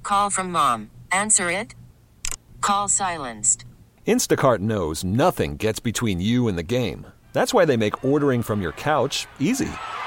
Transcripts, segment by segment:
Call from mom. Answer it. Call silenced. Instacart knows nothing gets between you and the game. That's why they make ordering from your couch easy.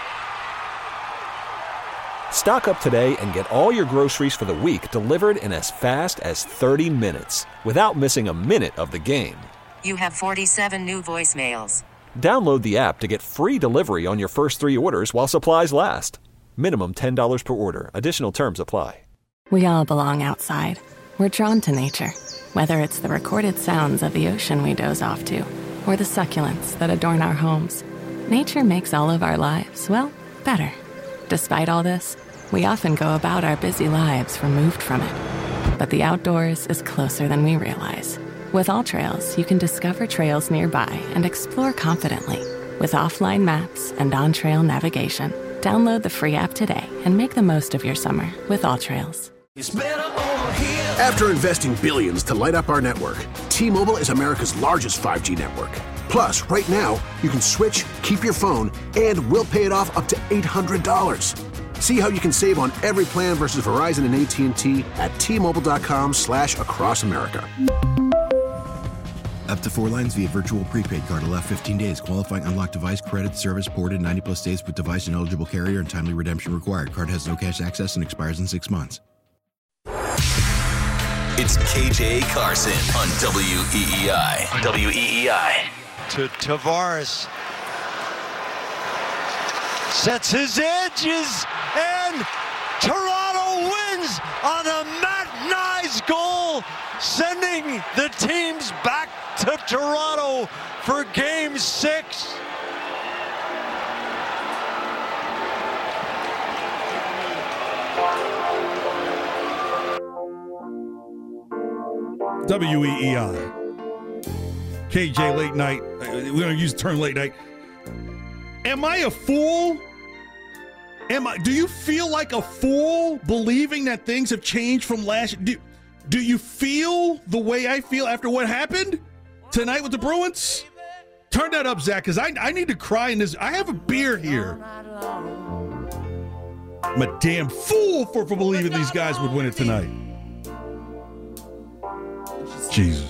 Stock up today and get all your groceries for the week delivered in as fast as 30 minutes without missing a minute of the game. You have 47 new voicemails. Download the app to get free delivery on your first 3 orders while supplies last. Minimum $10 per order. Additional terms apply. We all belong outside. We're drawn to nature, whether it's the recorded sounds of the ocean we doze off to, or the succulents that adorn our homes. Nature makes all of our lives, well, better. Despite all this, we often go about our busy lives removed from it. But the outdoors is closer than we realize. With AllTrails, you can discover trails nearby and explore confidently. With offline maps and on-trail navigation, download the free app today and make the most of your summer with AllTrails. After investing billions to light up our network, T-Mobile is America's largest 5G network. Plus, right now, you can switch, keep your phone, and we'll pay it off up to $800. See how you can save on every plan versus Verizon and AT&T at T-Mobile.com/across America. Up to 4 lines via virtual prepaid card. Allow 15 days. Qualifying unlocked device credit service ported 90+ states with device and eligible carrier and timely redemption required. Card has no cash access and expires in 6 months. It's KJ Carson on WEEI. WEEI. To Tavares. Sets his edges, and Toronto wins on a Matt Nyes goal, sending the teams back to Toronto for Game 6. WEEI. KJ late night. We don't use the term late night. Am I a fool? Do you feel like a fool believing that things have changed from last? Do you feel the way I feel after what happened tonight with the Bruins? Turn that up, Zach, because I need to cry in this. I have a beer here. I'm a damn fool for believing these guys would win it tonight. Jesus.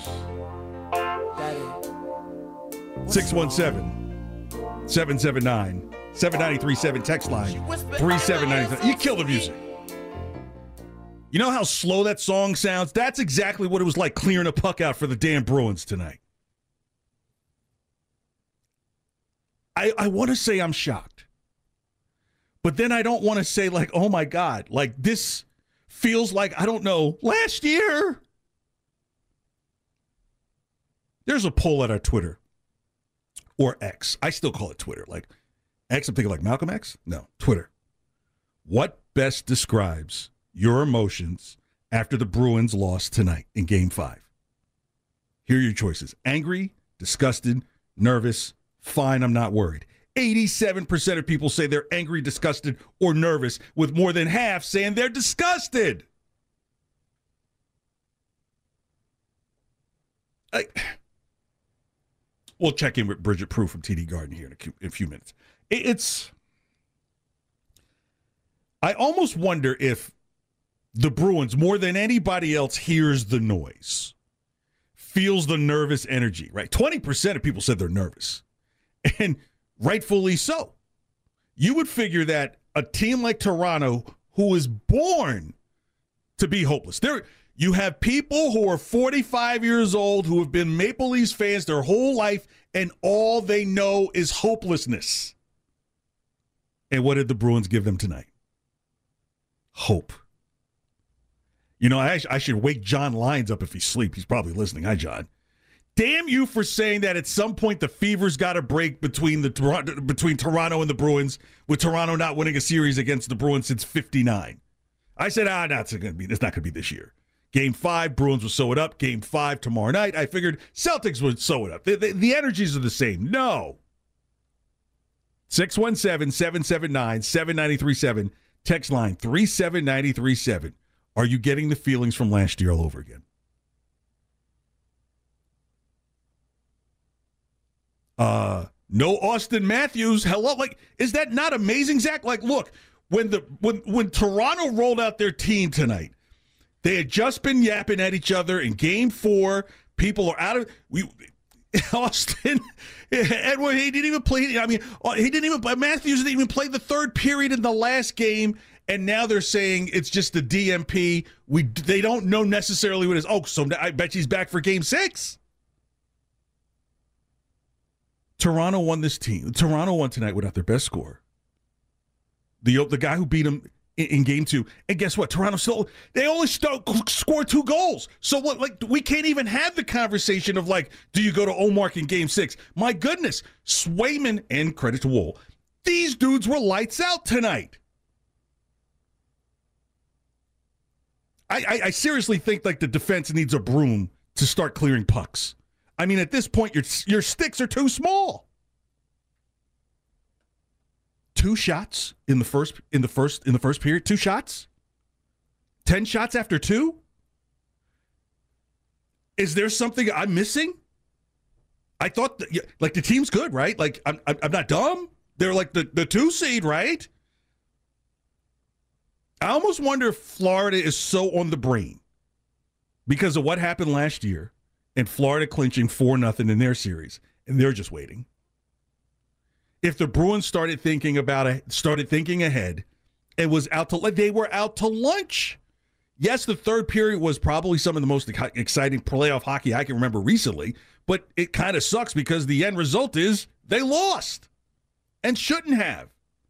617-779-7937 text line 3797. You kill the music. You know how slow that song sounds? That's exactly what it was like clearing a puck out for the damn Bruins tonight. I want to say I'm shocked. But then I don't want to say, like, oh my God, like this feels like, I don't know, last year. There's a poll at our Twitter or X. I still call it Twitter. Like X, I'm thinking like Malcolm X? No, Twitter. What best describes your emotions after the Bruins lost tonight in Game 5? Here are your choices. Angry, disgusted, nervous, fine, I'm not worried. 87% of people say they're angry, disgusted, or nervous, with more than half saying they're disgusted. We'll check in with Bridget Prue from TD Garden here in a few minutes. I almost wonder if the Bruins, more than anybody else, hears the noise, feels the nervous energy, right? 20% of people said they're nervous, and rightfully so. You would figure that a team like Toronto, who is born to be hopeless, you have people who are 45 years old who have been Maple Leafs fans their whole life, and all they know is hopelessness. And what did the Bruins give them tonight? Hope. You know, I should wake John Lyons up if he's asleep. He's probably listening. Hi, John. Damn you for saying that at some point the fever's got to break between Toronto and the Bruins, with Toronto not winning a series against the Bruins since '59. I said, it's not going to be this year. Game 5, Bruins will sew it up. Game 5 tomorrow night, I figured Celtics would sew it up. The energies are the same. No. 617-779-7937. Text line 37937. Are you getting the feelings from last year all over again? No Austin Matthews. Hello. Like, is that not amazing, Zach? Like, look, when Toronto rolled out their team tonight, They had just been yapping at each other in Game 4. People are out of Austin. Edward, he didn't even play. I mean, Matthews didn't even play the third period in the last game, and now they're saying it's just the DMP. They don't know necessarily what it is. Oh, so I bet he's back for Game 6. Toronto won this team. Toronto won tonight without their best scorer. The guy who beat them in Game 2. And guess what? Toronto they only scored 2 goals. So what? Like, we can't even have the conversation of, like, do you go to Ullmark in Game 6? My goodness. Swayman, and credit to Woll, these dudes were lights out tonight. I seriously think, like, the defense needs a broom to start clearing pucks. I mean, at this point, your sticks are too small. 2 shots in the first period. 2 shots. 10 shots after 2. Is there something I'm missing? I thought like the team's good, right? Like I'm not dumb. They're like the 2 seed, right? I almost wonder if Florida is so on the brain because of what happened last year and Florida clinching 4-0 in their series, and they're just waiting. If the Bruins started thinking ahead and was they were out to lunch. Yes, the third period was probably some of the most exciting playoff hockey I can remember recently, but it kind of sucks because the end result is they lost and shouldn't have.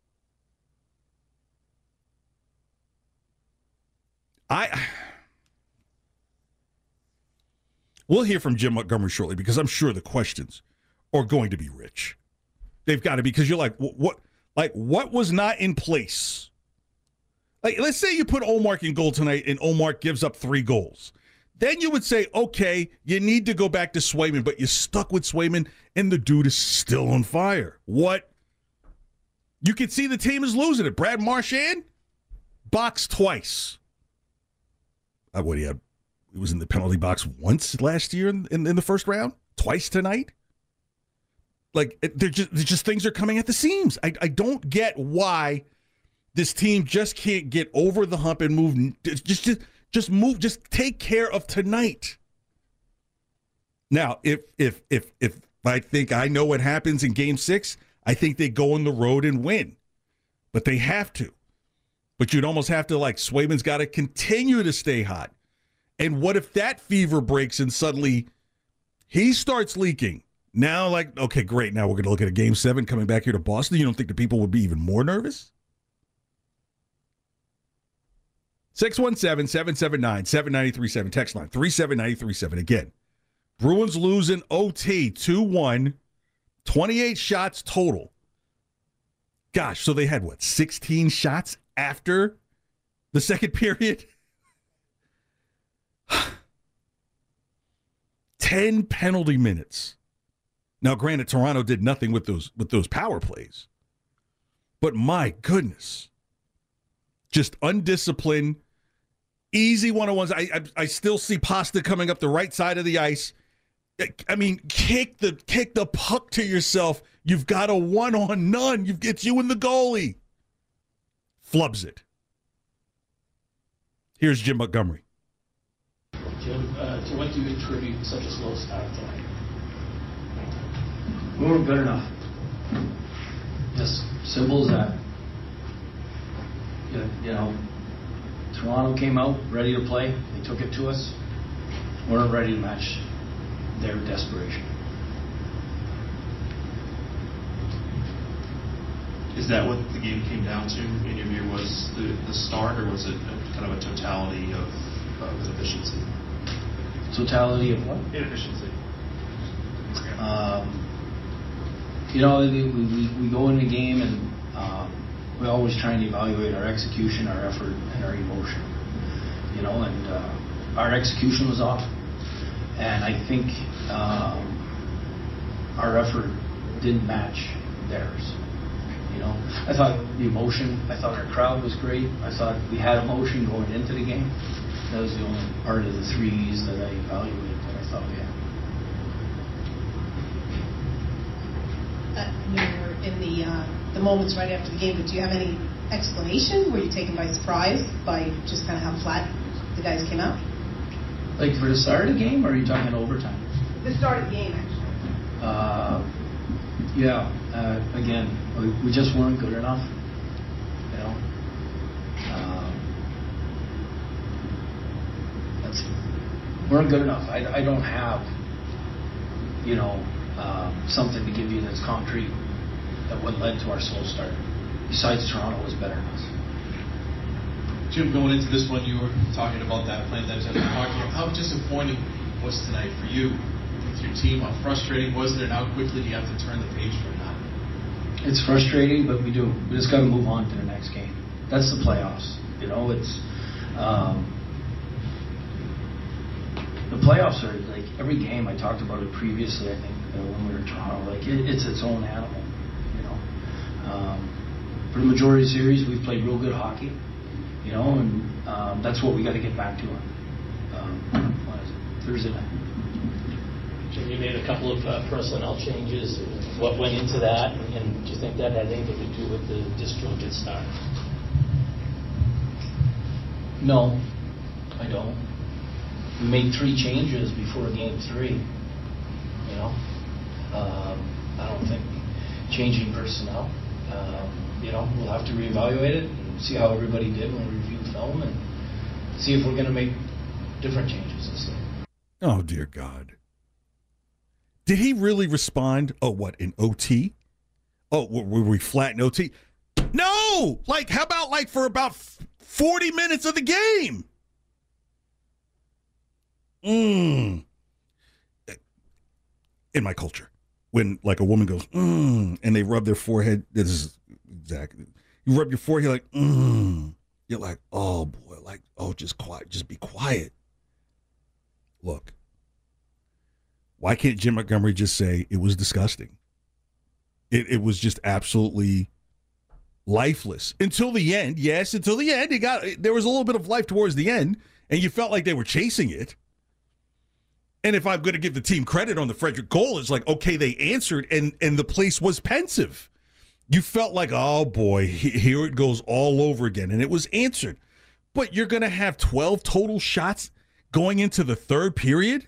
We'll hear from Jim Montgomery shortly because I'm sure the questions are going to be rich. They've got to be, because you're like, what was not in place? Like, let's say you put Ullmark in goal tonight and Ullmark gives up 3 goals. Then you would say, okay, you need to go back to Swayman, but you're stuck with Swayman and the dude is still on fire. What? You can see the team is losing it. Brad Marchand boxed twice. What he had? He was in the penalty box once last year in the first round, twice tonight. Like, they're just things are coming at the seams. I don't get why this team just can't get over the hump and move. Just move. Just take care of tonight. Now, if I think I know what happens in Game 6, I think they go on the road and win. But they have to. But you'd almost have to, like, Swayman's got to continue to stay hot. And what if that fever breaks and suddenly he starts leaking? Now, like, okay, great. Now we're going to look at a Game 7 coming back here to Boston. You don't think the people would be even more nervous? 617-779-7937. Text line 37937. Again, Bruins losing OT 2-1. 28 shots total. Gosh, so they had, 16 shots after the second period? 10 penalty minutes. Now, granted, Toronto did nothing with those power plays. But my goodness. Just undisciplined, easy one-on-ones. I still see Pasta coming up the right side of the ice. I mean, kick the puck to yourself. You've got a one-on-none. It's you and the goalie. Flubs it. Here's Jim Montgomery. Jim, to what do you attribute such a slow start tonight? We weren't good enough. Just simple as that. You know, Toronto came out ready to play. They took it to us. We weren't ready to match their desperation. Is that what the game came down to, in your view, was the start, or was it kind of a totality of inefficiency? Totality of what? Inefficiency. You know, we go in the game and we always try and evaluate our execution, our effort, and our emotion. You know, and our execution was off. And I think our effort didn't match theirs. You know, I thought the emotion, I thought our crowd was great. I thought we had emotion going into the game. That was the only part of the 3s that I evaluated that I thought we had. In the moments right after the game, but do you have any explanation? Were you taken by surprise by just kind of how flat the guys came out? Like for the start of the game, or are you talking overtime? The start of the game, actually. Again, we just weren't good enough. You know, weren't good enough. I don't have, something to give you that's concrete that what led to our slow start. Besides, Toronto was better than us. Jim, going into this one, you were talking about that playing that type of hockey. How disappointing was tonight for you with your team? How frustrating was it, and how quickly do you have to turn the page from that? It's frustrating, but we just got to move on to the next game. That's the playoffs. It's the playoffs are like every game. I talked about it previously. I think when we were in Toronto, like it's its own animal. For the majority of the series, we've played real good hockey. And that's what we got to get back to on Thursday night. Jim, you made a couple of personnel changes. What went into that, and do you think that had anything to do with the disjointed start? No, I don't. We made 3 changes before Game 3. I don't think changing personnel. We'll have to reevaluate it and see how everybody did when we review film and see if we're going to make different changes this year. Oh, dear God. Did he really respond? Oh, what, in OT? Oh, were we flat in OT? No! Like, how about, like, for about 40 minutes of the game? In my culture, when, like, a woman goes, and they rub their forehead, this is exactly, you rub your forehead like, you're like, oh, boy, like, oh, just quiet, just be quiet. Look. Why can't Jim Montgomery just say it was disgusting? It was just absolutely lifeless until the end. Yes, until the end. There was a little bit of life towards the end, and you felt like they were chasing it. And if I'm going to give the team credit on the Frederick goal, it's like, okay, they answered, and the place was pensive. You felt like, oh, boy, here it goes all over again, and it was answered. But you're going to have 12 total shots going into the third period?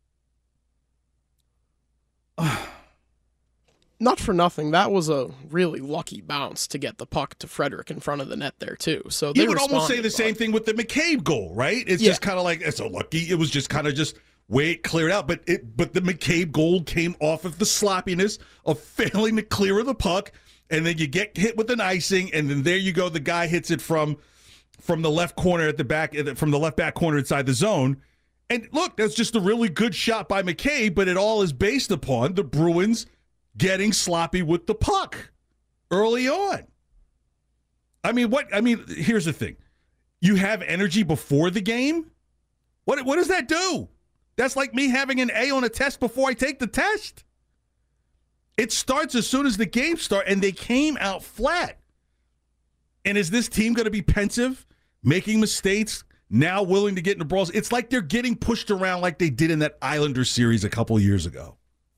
Not for nothing, that was a really lucky bounce to get the puck to Frederick in front of the net there, too. So they would almost say the same thing with the McCabe goal, right? It's just kind of like, it's so lucky. It was just kind of just way it cleared out. But the McCabe goal came off of the sloppiness of failing to clear the puck, and then you get hit with an icing, and then there you go. The guy hits it from the left corner at the back, from the left back corner inside the zone. And look, that's just a really good shot by McCabe, but it all is based upon the Bruins getting sloppy with the puck early on. I mean, here's the thing. You have energy before the game? What does that do? That's like me having an A on a test before I take the test. It starts as soon as the game starts, and they came out flat. And is this team going to be pensive, making mistakes, now willing to get into brawls? It's like they're getting pushed around like they did in that Islanders series a couple of years ago.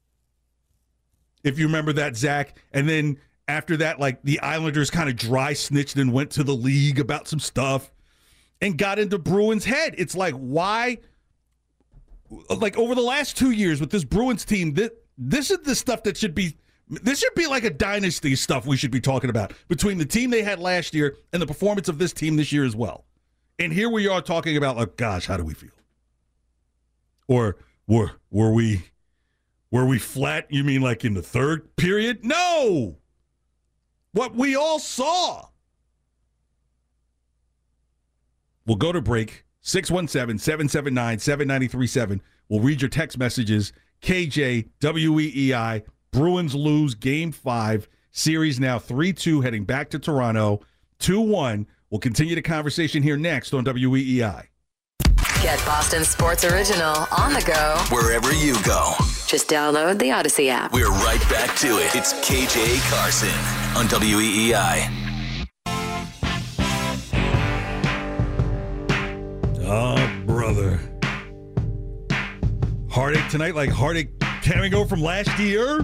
If you remember that, Zach. And then after that, like, the Islanders kind of dry snitched and went to the league about some stuff and got into Bruins' head. It's like, why? Like, over the last 2 years with this Bruins team, this is the stuff that should be, this should be like a dynasty stuff we should be talking about between the team they had last year and the performance of this team this year as well. And here we are talking about, like, gosh, how do we feel? Or were we flat? You mean like in the third period? No! What we all saw. We'll go to break. 617-779-7937. We'll read your text messages. KJ, WEEI, Bruins lose Game 5. Series now 3-2, heading back to Toronto. 2-1. We'll continue the conversation here next on WEEI. Get Boston Sports Original on the go wherever you go. Just download the Odyssey app. We're right back to it. It's KJ Carson on WEEI. Oh, brother. Heartache tonight, like heartache carrying over from last year?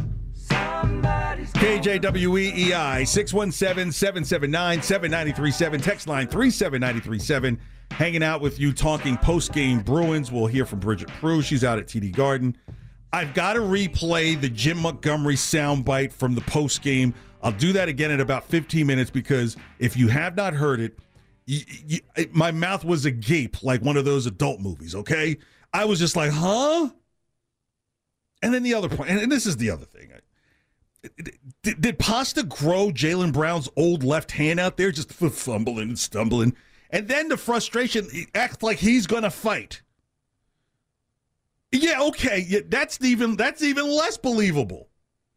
KJ WEEI, 617-779-7937. Text line 37937. hanging out with you, talking post-game Bruins. We'll hear from Bridget Prue. She's out at TD Garden. I've got to replay the Jim Montgomery soundbite from the post-game. I'll do that again in about 15 minutes because if you have not heard it, my mouth was agape like one of those adult movies, okay? I was just like, huh? And then the other point, and this is the other thing. Did Pasta grow Jaylen Brown's old left hand out there just fumbling and stumbling? And then the frustration, he acts like he's going to fight. Yeah, okay, yeah, that's even less believable.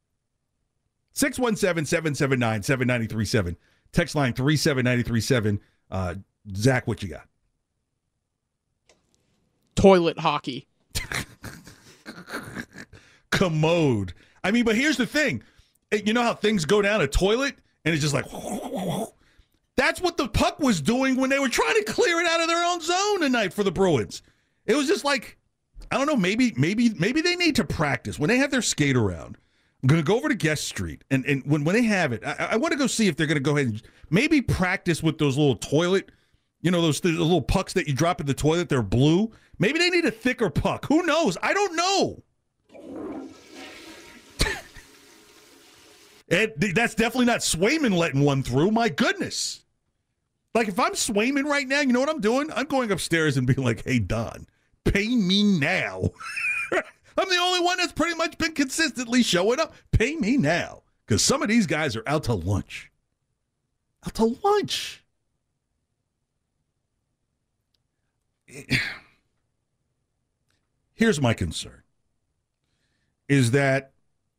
617-779-7937. Text line 37937. Zach, what you got? Toilet hockey. Commode. I mean, but here's the thing. You know how things go down a toilet and it's just like, that's what the puck was doing when they were trying to clear it out of their own zone tonight for the Bruins. It was just like, I don't know, maybe they need to practice. When they have their skate around, I'm going to go over to Guest Street, and when they have it, I want to go see if they're going to go ahead and maybe practice with those little toilet, those little pucks that you drop in the toilet, they're blue. Maybe they need a thicker puck. Who knows? I don't know. And that's definitely not Swayman letting one through. My goodness. Like, if I'm Swayman right now, you know what I'm doing? I'm going upstairs and being like, hey, Don, pay me now. I'm the only one that's pretty much been consistently showing up. Pay me now. Because some of these guys are out to lunch. Out to lunch. Here's my concern. Is that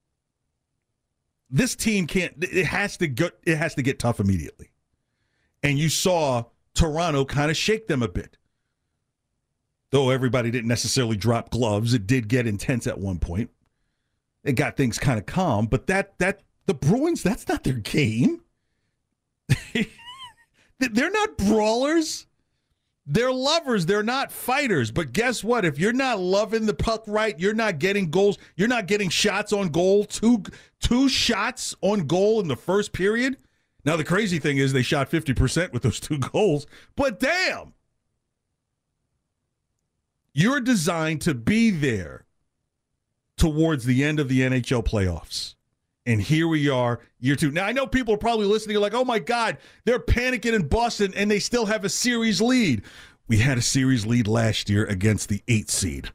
this team it has to get tough immediately. And you saw Toronto kind of shake them a bit. Though everybody didn't necessarily drop gloves, it did get intense at one point. It got things kind of calm, but that the Bruins, that's not their game. They're not brawlers. They're lovers. They're not fighters. But guess what? If you're not loving the puck right, you're not getting goals. You're not getting shots on goal. Two shots on goal in the first period. Now, the crazy thing is they shot 50% with those 2 goals. But damn. You're designed to be there towards the end of the NHL playoffs. And here we are, year 2. Now, I know people are probably listening like, oh, my God, they're panicking in Boston, and they still have a series lead. We had a series lead last year against the 8th seed.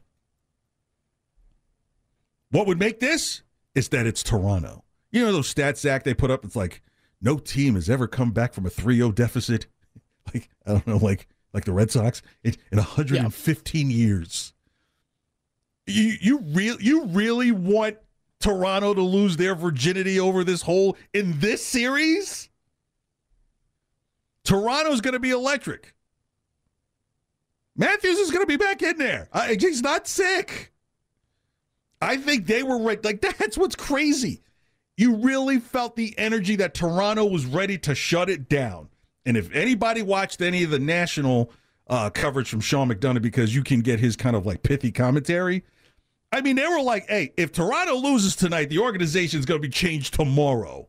What would make this is that it's Toronto. You know those stats, Zach, they put up? It's like, no team has ever come back from a 3-0 deficit. Like, I don't know, like the Red Sox in 115 years. You really want Toronto to lose their virginity over in this series? Toronto's going to be electric. Matthews is going to be back in there. He's not sick. I think they were right. Like, that's what's crazy. You really felt the energy that Toronto was ready to shut it down. And if anybody watched any of the national coverage from Sean McDonough, because you can get his kind of like pithy commentary, I mean, they were like, hey, if Toronto loses tonight, the organization is going to be changed tomorrow.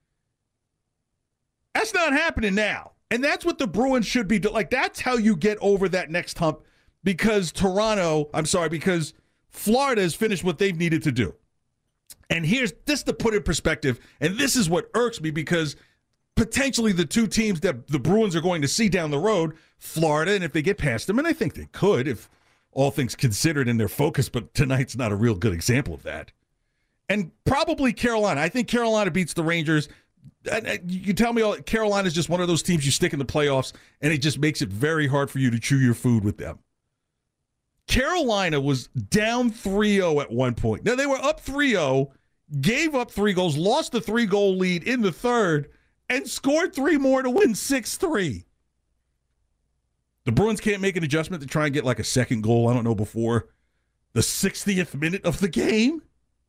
That's not happening now. And that's what the Bruins should be doing. Like, that's how you get over that next hump, because because Florida has finished what they've needed to do. And here's this to put in perspective, and this is what irks me, because potentially the 2 teams that the Bruins are going to see down the road, Florida, and if they get past them, and I think they could if all things considered in their focus, but tonight's not a real good example of that. And probably Carolina. I think Carolina beats the Rangers. You tell me Carolina's just one of those teams you stick in the playoffs, and it just makes it very hard for you to chew your food with them. Carolina was down 3-0 at one point. Now, they were up 3-0, gave up 3 goals, lost the 3-goal lead in the third, and scored 3 more to win 6-3. The Bruins can't make an adjustment to try and get like a second goal, I don't know, before the 60th minute of the game.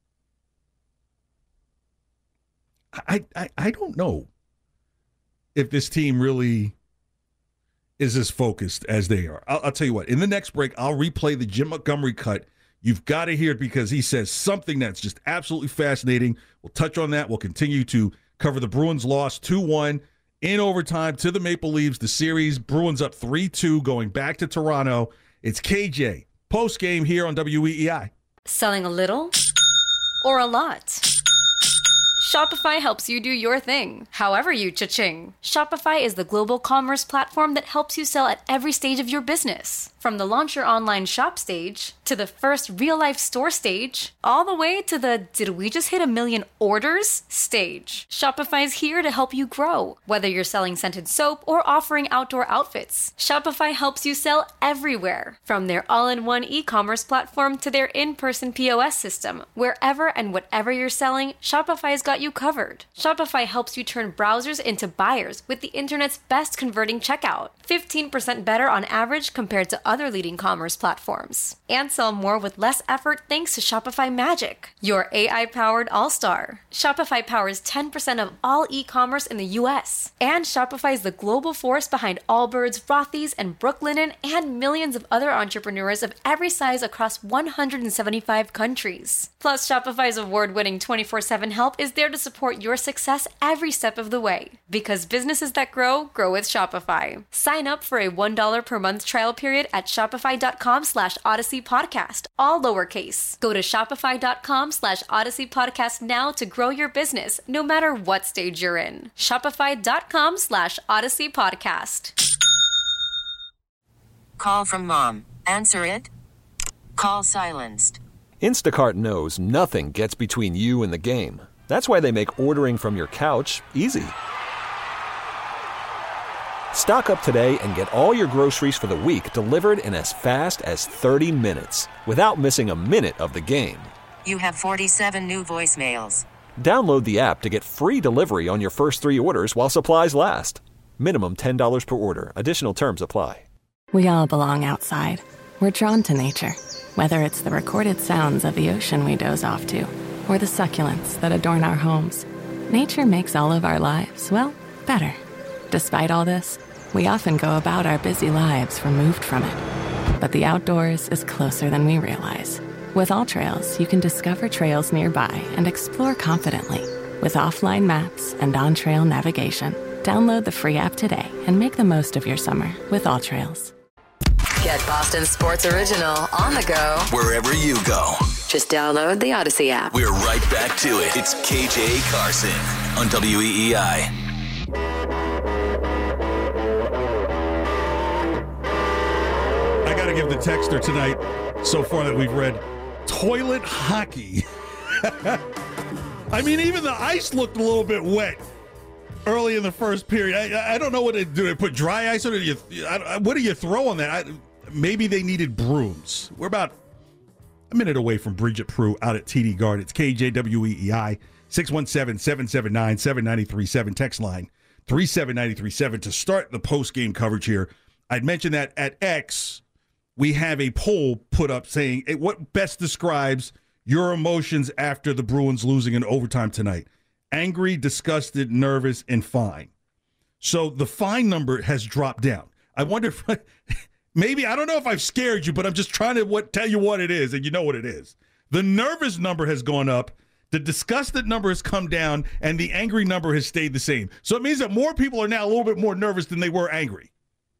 I don't know if this team really is as focused as they are. I'll tell you what, in the next break, I'll replay the Jim Montgomery cut. You've got to hear it because he says something that's just absolutely fascinating. We'll touch on that. We'll continue to cover the Bruins loss 2-1 in overtime to the Maple Leafs. The series, Bruins up 3-2 going back to Toronto. It's KJ, post-game here on WEEI. Selling a little or a lot? Shopify helps you do your thing, however you cha-ching. Shopify is the global commerce platform that helps you sell at every stage of your business. From the launch your online shop stage, to the first real-life store stage, all the way to the did we just hit 1 million orders stage. Shopify's here to help you grow. Whether you're selling scented soap or offering outdoor outfits, Shopify helps you sell everywhere. From their all-in-one e-commerce platform to their in-person POS system, wherever and whatever you're selling, Shopify's got you covered. Shopify helps you turn browsers into buyers with the internet's best converting checkout. 15% better on average compared to other leading commerce platforms. And sell more with less effort thanks to Shopify Magic, your AI-powered all-star. Shopify powers 10% of all e-commerce in the US. And Shopify is the global force behind Allbirds, Rothy's, and Brooklinen, and millions of other entrepreneurs of every size across 175 countries. Plus, Shopify's award-winning 24/7 help is there to support your success every step of the way. Because businesses that grow, grow with Shopify. Sign up for a $1 per month trial period at shopify.com/Odyssey Podcast, all lowercase. Go to shopify.com/Odyssey Podcast now to grow your business, no matter what stage you're in. Shopify.com/Odyssey Podcast. Call from mom. Answer it. Call silenced. Instacart knows nothing gets between you and the game. That's why they make ordering from your couch easy. Stock up today and get all your groceries for the week delivered in as fast as 30 minutes without missing a minute of the game. You have 47 new voicemails. Download the app to get free delivery on your first 3 orders while supplies last. Minimum $10 per order. Additional terms apply. We all belong outside. We're drawn to nature, whether it's the recorded sounds of the ocean we doze off to, or the succulents that adorn our homes. Nature makes all of our lives, well, better. Despite all this, we often go about our busy lives removed from it. But the outdoors is closer than we realize. With AllTrails, you can discover trails nearby and explore confidently. With offline maps and on-trail navigation, download the free app today and make the most of your summer with AllTrails. Get Boston Sports Original on the go wherever you go. Just download the Odyssey app. We're right back to it. It's KJ Carson on WEEI. I got to give the texter tonight, so far that we've read, toilet hockey. I mean, even the ice looked a little bit wet early in the first period. I don't know what they do. They put dry ice on it? What do you throw on that? Maybe they needed brooms. We're about a minute away from Bridget Prue out at TD Garden. It's KJWEEI, 617-779-7937. Text line 37937 to start the post-game coverage here. I'd mentioned that at X, we have a poll put up saying what best describes your emotions after the Bruins losing in overtime tonight. Angry, disgusted, nervous, and fine. So the fine number has dropped down. I wonder if maybe, I don't know if I've scared you, but I'm just trying to tell you what it is, and you know what it is. The nervous number has gone up, the disgusted number has come down, and the angry number has stayed the same. So it means that more people are now a little bit more nervous than they were angry.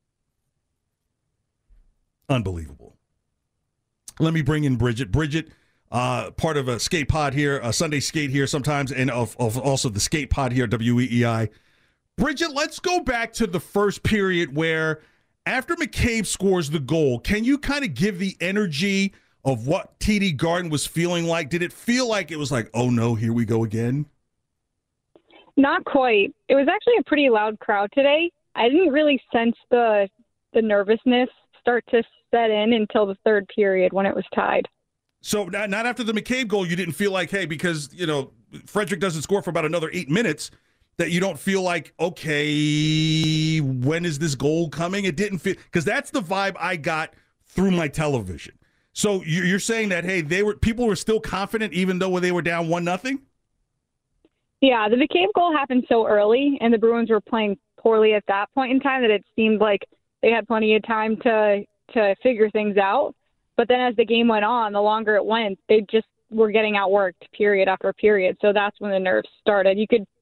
Unbelievable. Let me bring in Bridget. Bridget, part of a skate pod here, a Sunday skate here sometimes, and of also the skate pod here at WEEI. Bridget, let's go back to the first period where after McCabe scores the goal, can you kind of give the energy of what TD Garden was feeling like? Did it feel like it was like, oh no, here we go again? Not quite. It was actually a pretty loud crowd today. I didn't really sense the nervousness start to set in until the third period when it was tied. So not after the McCabe goal, you didn't feel like, hey, because, Frederick doesn't score for about another 8 minutes, that you don't feel like, okay, when is this goal coming? It didn't feel, because that's the vibe I got through my television. So you're saying that, hey, people were still confident even though they were down 1-0? Yeah, the McCabe goal happened so early, and the Bruins were playing poorly at that point in time that it seemed like they had plenty of time to figure things out. But then as the game went on, the longer it went, they just were getting outworked period after period. So that's when the nerves started. You could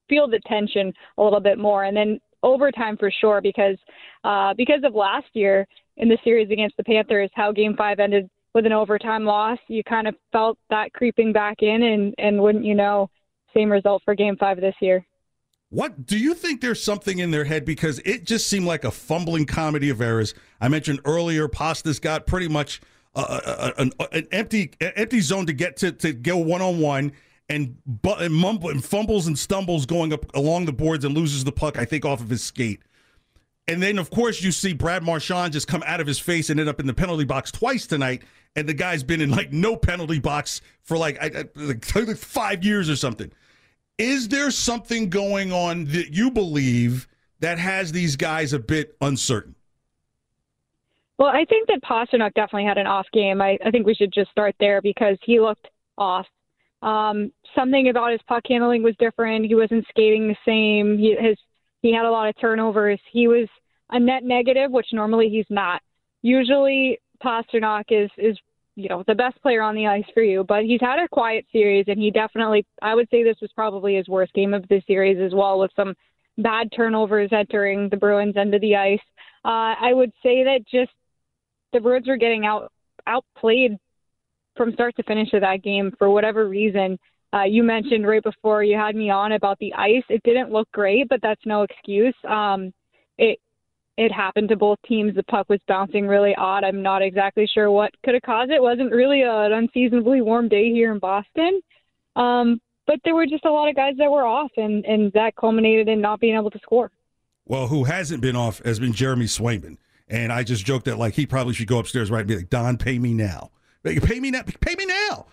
feel the tension a little bit more. And then overtime for sure, because of last year in the series against the Panthers, how Game 5 ended with an overtime loss, you kind of felt that creeping back in, and wouldn't you know, same result for Game 5 this year. What do you think there's something in their head? Because it just seemed like a fumbling comedy of errors. I mentioned earlier, Pastas got pretty much an empty zone to get to go one-on-one and fumbles and stumbles going up along the boards and loses the puck, I think, off of his skate. And then, of course, you see Brad Marchand just come out of his face and end up in the penalty box twice tonight. And the guy's been in, like, no penalty box for, like 5 years or something. Is there something going on that you believe that has these guys a bit uncertain? Well, I think that Pastrnak definitely had an off game. I think we should just start there because he looked off. Something about his puck handling was different. He wasn't skating the same. He had a lot of turnovers. He was a net negative, which normally he's not. Usually Pastrnak is the best player on the ice for you, but he's had a quiet series, and he definitely, I would say this was probably his worst game of the series as well, with some bad turnovers entering the Bruins end of the ice. I would say that just the Bruins were getting outplayed from start to finish of that game for whatever reason. You mentioned right before you had me on about the ice. It didn't look great, but that's no excuse. It happened to both teams. The puck was bouncing really odd. I'm not exactly sure what could have caused it. It wasn't really an unseasonably warm day here in Boston. But there were just a lot of guys that were off, and that culminated in not being able to score. Well, who hasn't been off has been Jeremy Swayman. And I just joked that, like, he probably should go upstairs right and be like, Don, pay me now. Pay me now. Pay me now.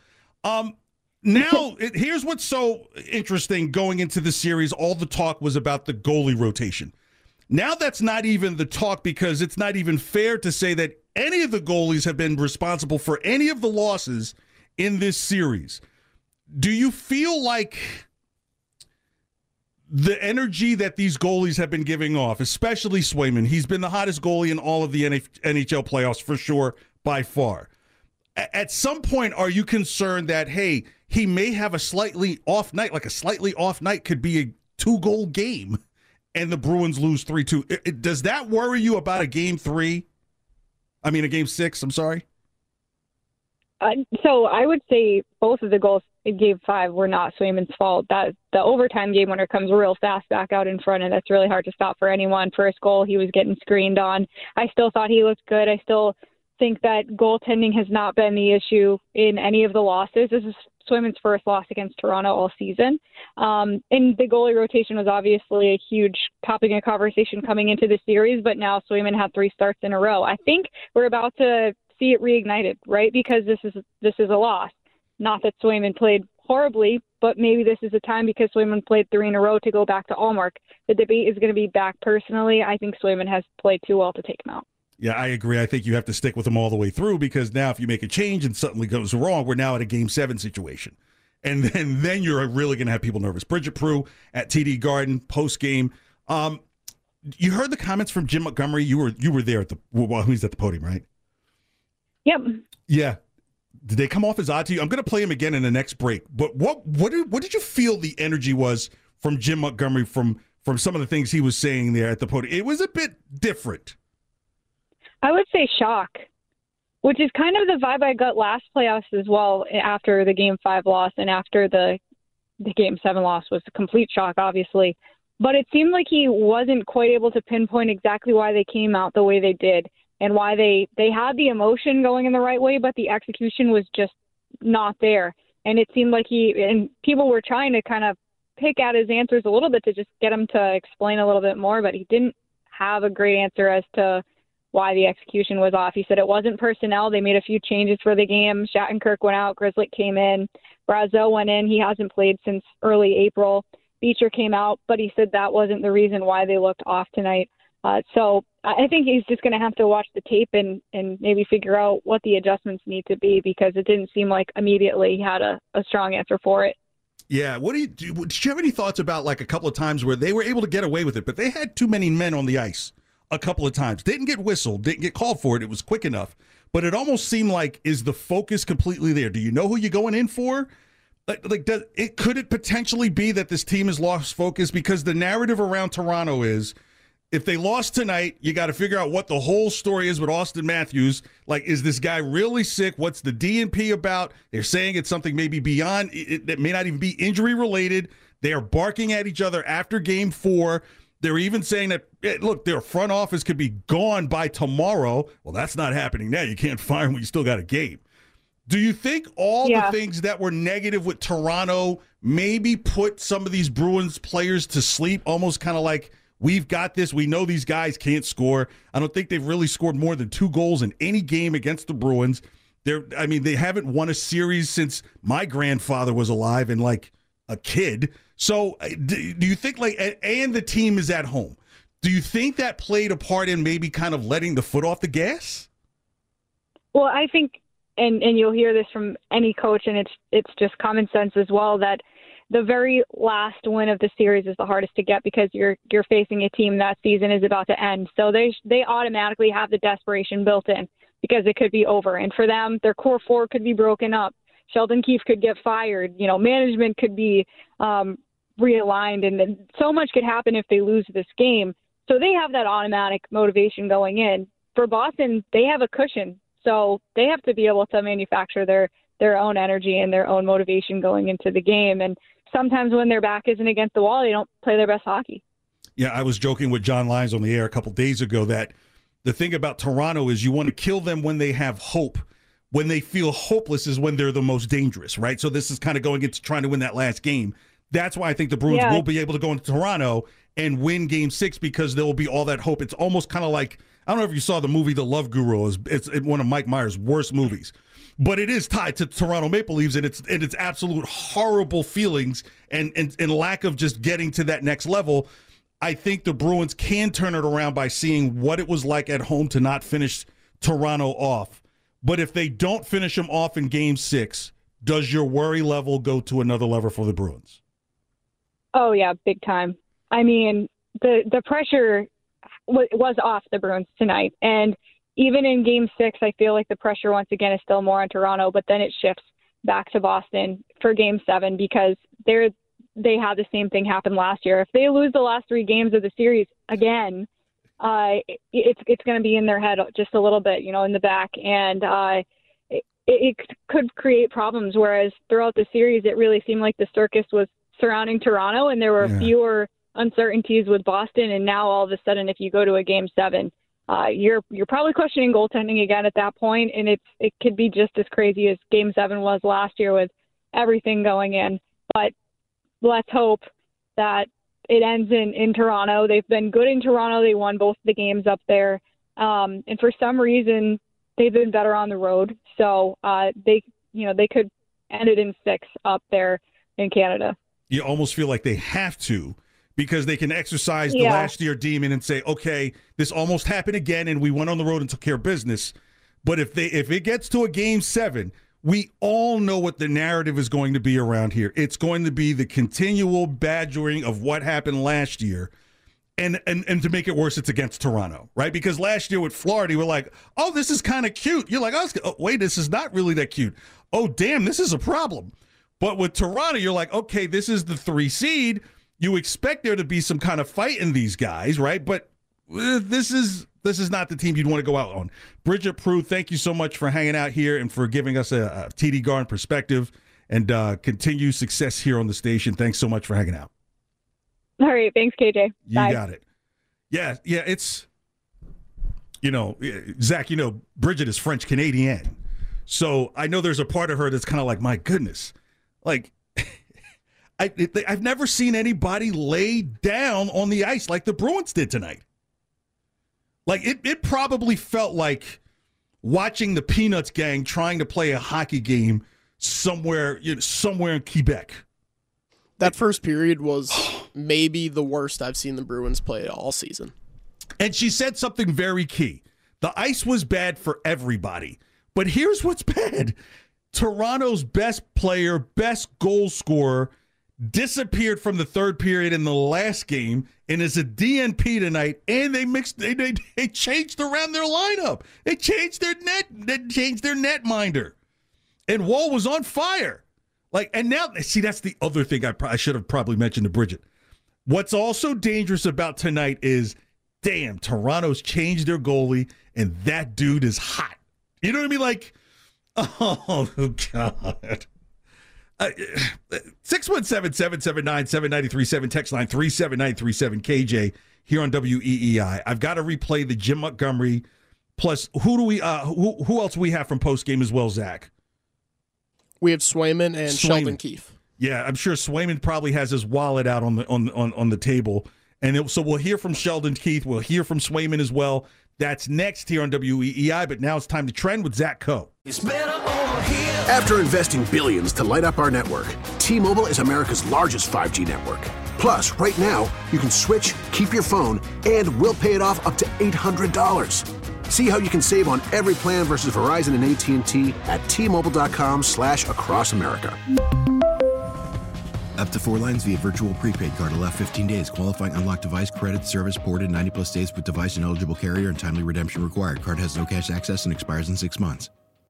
Here's what's so interesting going into the series. All the talk was about the goalie rotation. Now that's not even the talk, because it's not even fair to say that any of the goalies have been responsible for any of the losses in this series. Do you feel like the energy that these goalies have been giving off, especially Swayman, he's been the hottest goalie in all of the NHL playoffs for sure, by far. At some point, are you concerned that, hey, he may have a slightly off night, like a slightly off night could be a 2-goal game, and the Bruins lose 3-2. Does that worry you about a game 6? I'm sorry. So I would say both of the goals in Game 5 were not Swayman's fault. That the overtime game winner comes real fast back out in front, and that's really hard to stop for anyone. First goal, he was getting screened on. I still thought he looked good. I still think that goaltending has not been the issue in any of the losses. This is Swayman's first loss against Toronto all season. And the goalie rotation was obviously a huge topic of conversation coming into the series, but now Swayman had 3 starts in a row. I think we're about to see it reignited, right? Because this is a loss. Not that Swayman played horribly, but maybe this is a time because Swayman played 3 in a row to go back to Allmark. The debate is going to be back. Personally, I think Swayman has played too well to take him out. Yeah, I agree. I think you have to stick with him all the way through, because now if you make a change and something goes wrong, we're now at a Game 7 situation. And then you're really going to have people nervous. Bridget Prue at TD Garden post-game. You heard the comments from Jim Montgomery. You were there he's at the podium, right? Yep. Yeah. Did they come off as odd to you? I'm going to play him again in the next break. But what did you feel the energy was from Jim Montgomery from some of the things he was saying there at the podium? It was a bit different. I would say shock, which is kind of the vibe I got last playoffs as well, after the Game 5 loss and after the Game 7 loss was a complete shock, obviously. But it seemed like he wasn't quite able to pinpoint exactly why they came out the way they did and why they had the emotion going in the right way, but the execution was just not there. And it seemed like people were trying to kind of pick at his answers a little bit to just get him to explain a little bit more, but he didn't have a great answer as to why the execution was off. He said it wasn't personnel. They made a few changes for the game. Shattenkirk went out. Grizzlick came in. Brazeau went in. He hasn't played since early April. Beecher came out, but he said that wasn't the reason why they looked off tonight. So I think he's just going to have to watch the tape and maybe figure out what the adjustments need to be, because it didn't seem like immediately he had a strong answer for it. Yeah. Did you have any thoughts about, like, a couple of times where they were able to get away with it, but they had too many men on the ice a couple of times? Didn't get whistled, didn't get called for it. It was quick enough. But it almost seemed like, is the focus completely there? Do you know who you're going in for? Could it potentially be that this team has lost focus? Because the narrative around Toronto is, if they lost tonight, you got to figure out what the whole story is with Austin Matthews. Like, is this guy really sick? What's the DNP about? They're saying it's something maybe beyond, that may not even be injury related. They are barking at each other after game 4. They're even saying that, look, their front office could be gone by tomorrow. Well, that's not happening now. You can't fire them when you still got a game. Do you think all the things that were negative with Toronto maybe put some of these Bruins players to sleep, almost kind of like, we've got this. We know these guys can't score. I don't think they've really scored more than 2 goals in any game against the Bruins. They haven't won a series since my grandfather was alive and like a kid. So do you think, and the team is at home, do you think that played a part in maybe kind of letting the foot off the gas? Well, I think, and you'll hear this from any coach, and it's just common sense as well, that the very last win of the series is the hardest to get because you're facing a team that season is about to end. So they automatically have the desperation built in because it could be over. And for them, their core 4 could be broken up. Sheldon Keefe could get fired. Management could be realigned, and so much could happen if they lose this game. So they have that automatic motivation going in. For Boston, they have a cushion. So they have to be able to manufacture their own energy and their own motivation going into the game. And sometimes when their back isn't against the wall, they don't play their best hockey. Yeah, I was joking with John Lyons on the air a couple days ago that the thing about Toronto is you want to kill them when they have hope. When they feel hopeless is when they're the most dangerous, right? So this is kind of going into trying to win that last game. That's why I think the Bruins will be able to go into Toronto and win Game 6 because there will be all that hope. It's almost kind of like, I don't know if you saw the movie The Love Guru. It's one of Mike Myers' worst movies. But it is tied to Toronto Maple Leafs and its absolute horrible feelings and lack of just getting to that next level. I think the Bruins can turn it around by seeing what it was like at home to not finish Toronto off. But if they don't finish them off in Game 6, does your worry level go to another level for the Bruins? Oh, yeah, big time. I mean, the pressure was off the Bruins tonight. And even in Game 6, I feel like the pressure once again is still more on Toronto, but then it shifts back to Boston for Game 7 because they had the same thing happen last year. If they lose the last 3 games of the series again, it's going to be in their head just a little bit, in the back, and it could create problems. Whereas throughout the series, it really seemed like the circus was surrounding Toronto, and there were fewer uncertainties with Boston. And now all of a sudden, if you go to a Game 7, you're probably questioning goaltending again at that point, and it could be just as crazy as Game 7 was last year with everything going in. But let's hope that it ends in Toronto. They've been good in Toronto. They won both the games up there. And for some reason, they've been better on the road. So they could end it in 6 up there in Canada. You almost feel like they have to because they can exercise the last year demon and say, okay, this almost happened again and we went on the road and took care of business. But if it gets to a Game 7, we all know what the narrative is going to be around here. It's going to be the continual badgering of what happened last year. And to make it worse, it's against Toronto, right? Because last year with Florida, we're like, oh, this is kind of cute. You're like, oh, wait, this is not really that cute. Oh, damn, this is a problem. But with Toronto, you're like, okay, this is the 3 seed. You expect there to be some kind of fight in these guys, right? But this is not the team you'd want to go out on. Bridget Prue, thank you so much for hanging out here and for giving us a TD Garden perspective, and continue success here on the station. Thanks so much for hanging out. All right. Thanks, KJ. Bye. You got it. Yeah, it's, Zach, Bridget is French-Canadian. So I know there's a part of her that's kind of like, my goodness. Like, I've never seen anybody lay down on the ice like the Bruins did tonight. Like, it probably felt like watching the Peanuts gang trying to play a hockey game somewhere in Quebec. That first period was maybe the worst I've seen the Bruins play all season. And she said something very key. The ice was bad for everybody. But here's what's bad. Toronto's best player, best goal scorer, disappeared from the third period in the last game and is a DNP tonight, and they changed around their lineup. They changed their netminder. And Wall was on fire. And now, see, that's the other thing I should have probably mentioned to Bridget. What's also dangerous about tonight is, damn, Toronto's changed their goalie, and that dude is hot. You know what I mean? Oh, God. 617-779-7937, text line 37937, KJ, here on WEEI. I've got to replay the Jim Montgomery, plus who else do we have from postgame as well, Zach? We have Swayman and Sheldon Keefe. Yeah, I'm sure Swayman probably has his wallet out on the table. And so we'll hear from Sheldon Keefe. We'll hear from Swayman as well. That's next here on WEEI. But now it's time to trend with Zach Coe. After investing billions to light up our network, T-Mobile is America's largest 5G network. Plus, right now, you can switch, keep your phone, and we'll pay it off up to $800. See how you can save on every plan versus Verizon and AT&T at T-Mobile.com/across America. Up to 4 lines via virtual prepaid card. Allow 15 days. Qualifying unlocked device credit service ported 90-plus days with device and eligible carrier and timely redemption required. Card has no cash access and expires in 6 months.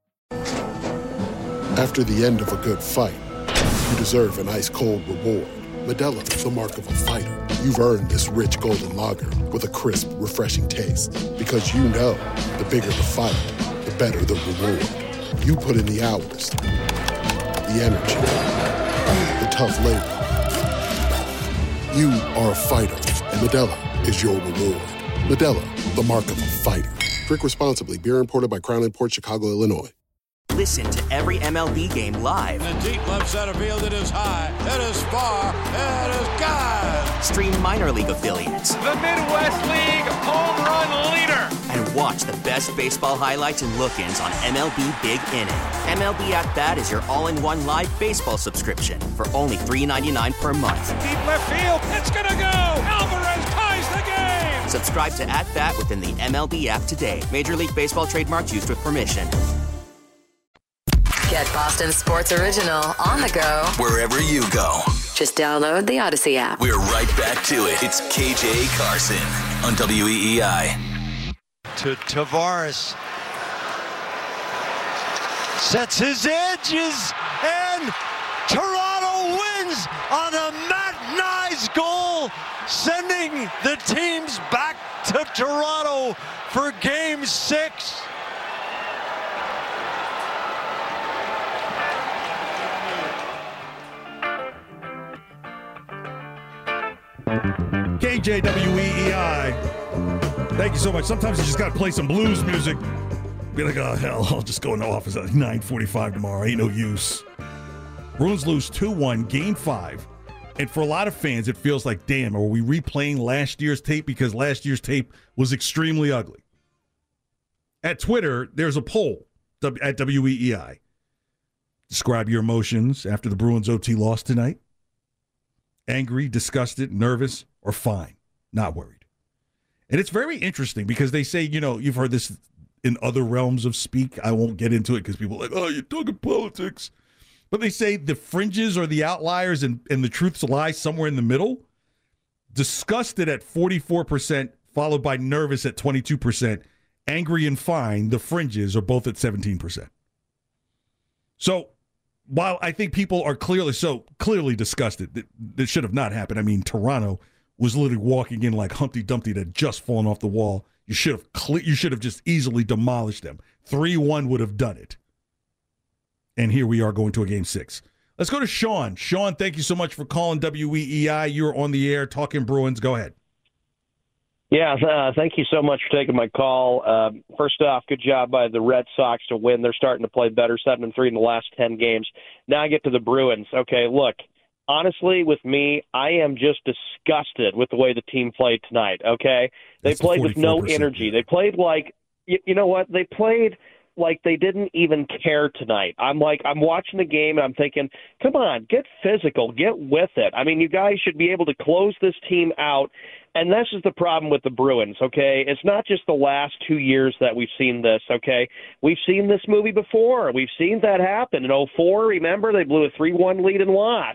After the end of a good fight, you deserve an ice-cold reward. Modelo is the mark of a fighter. You've earned this rich golden lager with a crisp, refreshing taste. Because you know, the bigger the fight, the better the reward. You put in the hours, the energy, the tough labor. You are a fighter, and Modelo is your reward. Modelo, the mark of a fighter. Drink responsibly. Beer imported by Crown Imports, Chicago, Illinois. Listen to every MLB game live. In the deep left center field, it is high, it is far, it is gone. Stream minor league affiliates. The Midwest League home run leader. And watch the best baseball highlights and look-ins on MLB Big Inning. MLB At Bat is your all-in-one live baseball subscription for only $3.99 per month. Deep left field, it's gonna go. Alvarez ties the game. Subscribe to At Bat within the MLB app today. Major League Baseball trademarks used with permission. Get Boston Sports Original on the go wherever you go. Just download the Odyssey app. We're right back to it. It's KJ Carson on WEEI. To Tavares. Sets his edges, and Toronto wins on a Matt Nyes goal, sending the teams back to Toronto for Game 6. KJWEEI. Thank you so much. Sometimes you just got to play some blues music. Be like, oh, hell, I'll just go in the office at 9:45 tomorrow. Ain't no use. Bruins lose 2-1, Game 5. And for a lot of fans, it feels like, damn, are we replaying last year's tape? Because last year's tape was extremely ugly. At Twitter, there's a poll at WEEI. Describe your emotions after the Bruins OT loss tonight. Angry, disgusted, nervous, or fine, not worried. And it's very interesting because they say, you've heard this in other realms of speak. I won't get into it because people are like, oh, you're talking politics. But they say the fringes are the outliers and the truths lie somewhere in the middle. Disgusted at 44%, followed by nervous at 22%. Angry and fine, the fringes are both at 17%. So while I think people are clearly disgusted, that should have not happened. I mean, Toronto was literally walking in like Humpty Dumpty that had just fallen off the wall. You should have just easily demolished them. 3-1 would have done it. And here we are going to a Game 6. Let's go to Sean. Sean, thank you so much for calling WEEI. You're on the air talking Bruins. Go ahead. Yeah, thank you so much for taking my call. First off, good job by the Red Sox to win. They're starting to play better, 7-3 in the last 10 games. Now I get to the Bruins. Okay, look, honestly, with me, I am just disgusted with the way the team played tonight, okay? They played with no energy. They played like, you know what, they played like they didn't even care tonight. I'm watching the game and I'm thinking, come on, get physical, get with it. I mean, you guys should be able to close this team out. And this is the problem with the Bruins, okay? It's not just the last 2 years that we've seen this, okay? We've seen this movie before. We've seen that happen. In 2004, remember, they blew a 3-1 lead and lost.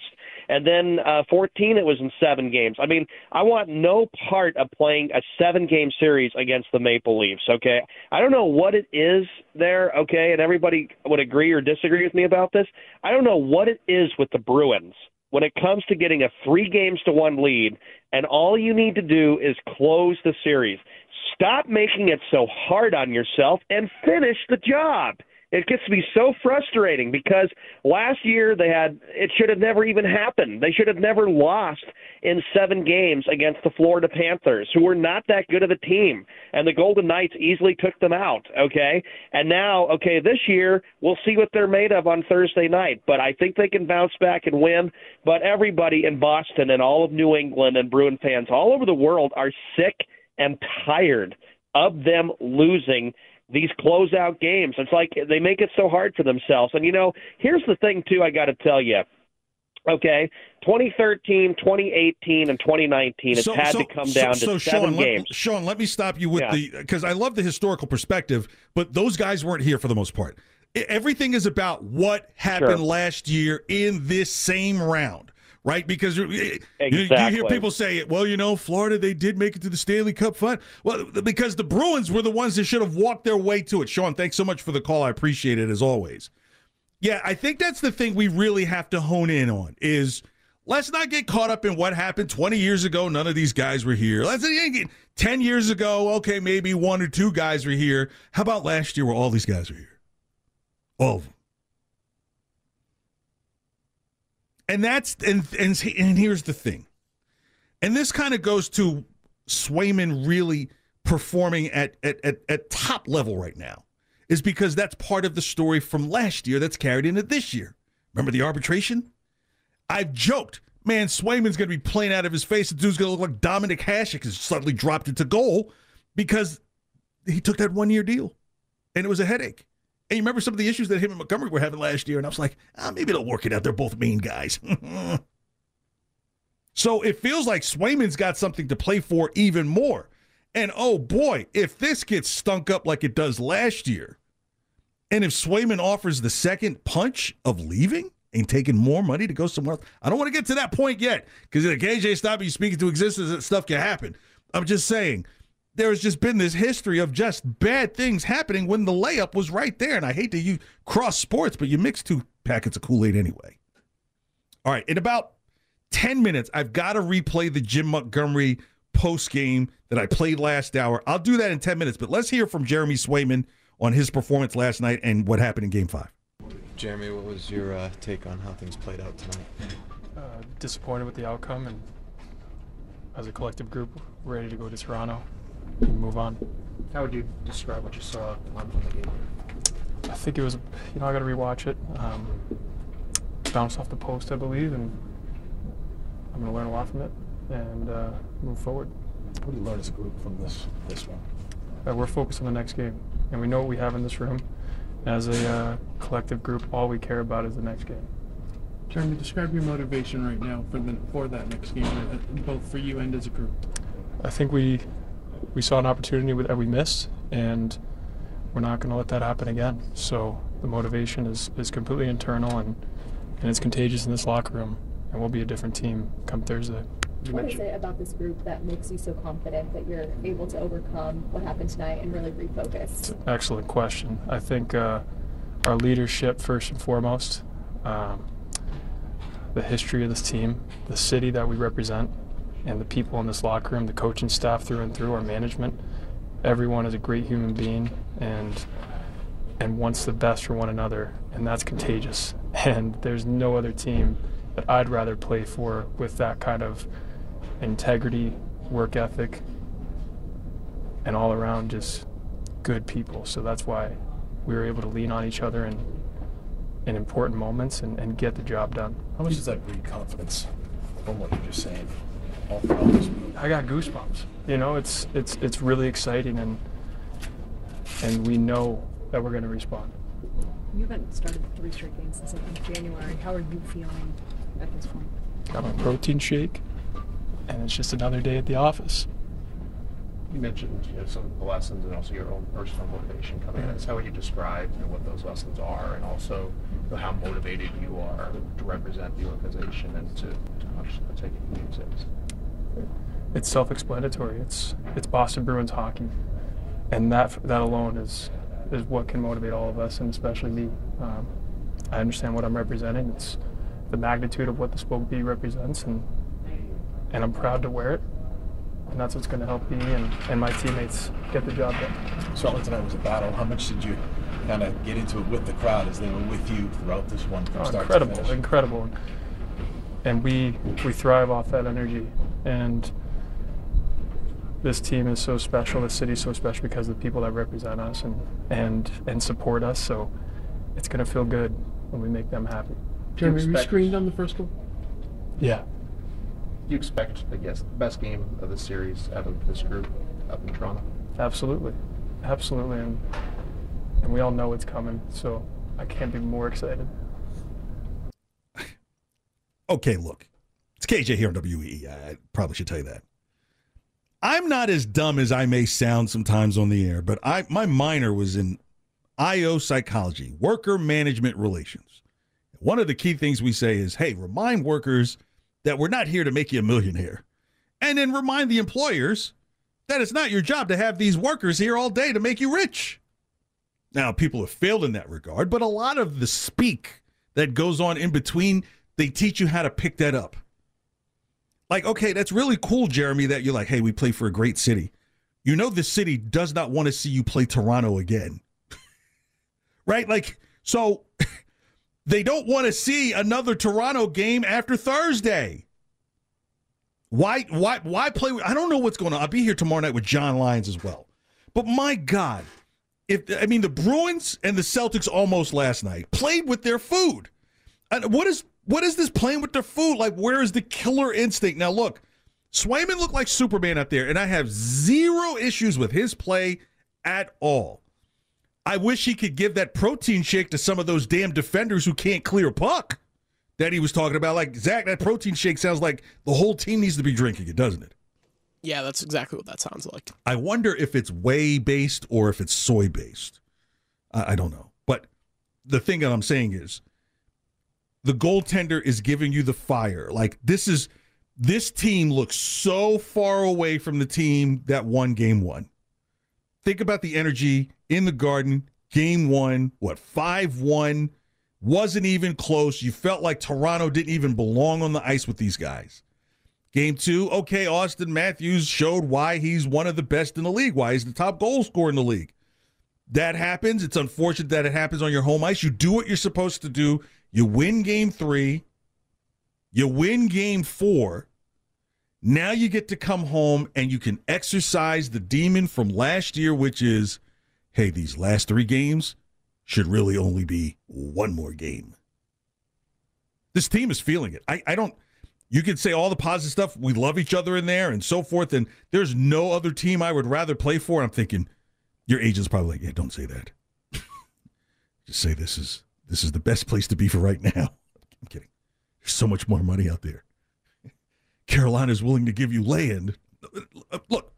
And then 14, it was in 7 games. I mean, I want no part of playing a 7-game series against the Maple Leafs, okay? I don't know what it is there, okay, and everybody would agree or disagree with me about this. I don't know what it is with the Bruins when it comes to getting a 3-1 lead, and all you need to do is close the series. Stop making it so hard on yourself and finish the job. It gets to be so frustrating because last year it should have never even happened. They should have never lost in 7 games against the Florida Panthers, who were not that good of a team. And the Golden Knights easily took them out, okay? And now, okay, this year, we'll see what they're made of on Thursday night. But I think they can bounce back and win. But everybody in Boston and all of New England and Bruin fans all over the world are sick and tired of them losing these closeout games. It's like they make it so hard for themselves. And, here's the thing, too, I got to tell you. Okay, 2013, 2018, and 2019, it's had to come down to 7 games. Sean, let me stop you with because I love the historical perspective, but those guys weren't here for the most part. Everything is about what happened last year in this same round. Right, because you hear people say, well, Florida, they did make it to the Stanley Cup final. Well, because the Bruins were the ones that should have walked their way to it. Sean, thanks so much for the call. I appreciate it, as always. Yeah, I think that's the thing we really have to hone in on is let's not get caught up in what happened 20 years ago. None of these guys were here. 10 years ago, okay, maybe 1 or 2 guys were here. How about last year where all these guys were here? All of them. And and here's the thing. And this kind of goes to Swayman really performing at top level right now, is because that's part of the story from last year that's carried into this year. Remember the arbitration? I've joked, man, Swayman's going to be playing out of his face. The dude's going to look like Dominic Hasek has suddenly dropped into goal because he took that 1-year deal, and it was a headache. And you remember some of the issues that him and Montgomery were having last year, and I was like, maybe they'll work it out. They're both mean guys. So it feels like Swayman's got something to play for even more. And, oh, boy, if this gets stunk up like it does last year, and if Swayman offers the second punch of leaving and taking more money to go somewhere else, I don't want to get to that point yet, because if KJ stop you speaking to existence, that stuff can happen. I'm just saying, there's just been this history of just bad things happening when the layup was right there. And I hate to cross sports, but you mix 2 packets of Kool-Aid anyway. All right, in about 10 minutes, I've got to replay the Jim Montgomery post game that I played last hour. I'll do that in 10 minutes, but let's hear from Jeremy Swayman on his performance last night and what happened in Game 5. Jeremy, what was your take on how things played out tonight? Disappointed with the outcome, and as a collective group, ready to go to Toronto and move on. How would you describe what you saw from the game? I think it was, I got to rewatch it. Bounced off the post, I believe, and I'm going to learn a lot from it and move forward. What do you learn as a group from this one? We're focused on the next game, and we know what we have in this room. As a collective group, all we care about is the next game. Jeremy, describe your motivation right now for that next game, both for you and as a group. I think we saw an opportunity that we missed, and we're not going to let that happen again. So the motivation is completely internal, and it's contagious in this locker room, and we'll be a different team come Thursday. What is it about this group that makes you so confident that you're able to overcome what happened tonight and really refocus? Excellent question. I think our leadership, first and foremost, the history of this team, the city that we represent, and the people in this locker room, the coaching staff through and through, our management, everyone is a great human being and wants the best for one another, and that's contagious. And there's no other team that I'd rather play for with that kind of integrity, work ethic, and all around just good people. So that's why we were able to lean on each other in important moments and get the job done. How much does that breed confidence from what you're just saying? All throughout this week? I got goosebumps. It's really exciting, and we know that we're going to respond. You haven't started 3 straight games since January. How are you feeling at this point? Got my protein shake, and it's just another day at the office. You mentioned some of the lessons and also your own personal motivation coming in. How would you describe what those lessons are, and also how motivated you are to represent the organization and to take it games? It's self-explanatory. It's Boston Bruins hockey, and that alone is what can motivate all of us, and especially me. I understand what I'm representing. It's the magnitude of what the Spoke Bee represents, and I'm proud to wear it. And that's what's going to help me and my teammates get the job done. Certainly tonight was a battle. How much did you kind of get into it with the crowd as they were with you throughout this one from start to finish? Incredible. And we thrive off that energy. And this team is so special. This city is so special because of the people that represent us and support us. So it's going to feel good when we make them happy. Jeremy, were you screened on the first goal? Yeah. Do you expect, I guess, the best game of the series out of this group up in Toronto? Absolutely. And we all know it's coming, so I can't be more excited. Okay, look. It's KJ here on WEE. I probably should tell you that. I'm not as dumb as I may sound sometimes on the air, but my minor was in IO psychology, worker management relations. One of the key things we say is, hey, remind workers that we're not here to make you a millionaire. And then remind the employers that it's not your job to have these workers here all day to make you rich. Now, people have failed in that regard, but a lot of the speak that goes on in between, they teach you how to pick that up. Like, okay, that's really cool, Jeremy, that you're like, hey, we play for a great city. You know the city does not want to see you play Toronto again. Right? Like, so they don't want to see another Toronto game after Thursday. Why play? I don't know what's going on. I'll be here tomorrow night with John Lyons as well. But my God, the Bruins and the Celtics almost last night played with their food. What is this playing with their food? Like, where is the killer instinct? Now, look, Swayman looked like Superman out there, and I have zero issues with his play at all. I wish he could give that protein shake to some of those damn defenders who can't clear a puck that he was talking about. Like, Zach, that protein shake sounds like the whole team needs to be drinking it, doesn't it? Yeah, that's exactly what that sounds like. I wonder if it's whey-based or if it's soy-based. I don't know. But the thing that I'm saying is the goaltender is giving you the fire. Like, this team looks so far away from the team that won Game 1. Think about the energy in the Garden, Game 1, 5-1, wasn't even close. You felt like Toronto didn't even belong on the ice with these guys. Game 2, okay, Austin Matthews showed why he's one of the best in the league, why he's the top goal scorer in the league. That happens. It's unfortunate that it happens on your home ice. You do what you're supposed to do. You win Game 3. You win Game 4. Now you get to come home and you can exercise the demon from last year, which is, hey, these last 3 games should really only be one more game. This team is feeling it. You can say all the positive stuff. We love each other in there and so forth. And there's no other team I would rather play for. I'm thinking your agent's probably like, yeah, don't say that. Just say this is the best place to be for right now. I'm kidding. There's so much more money out there. Carolina's willing to give you land. Look,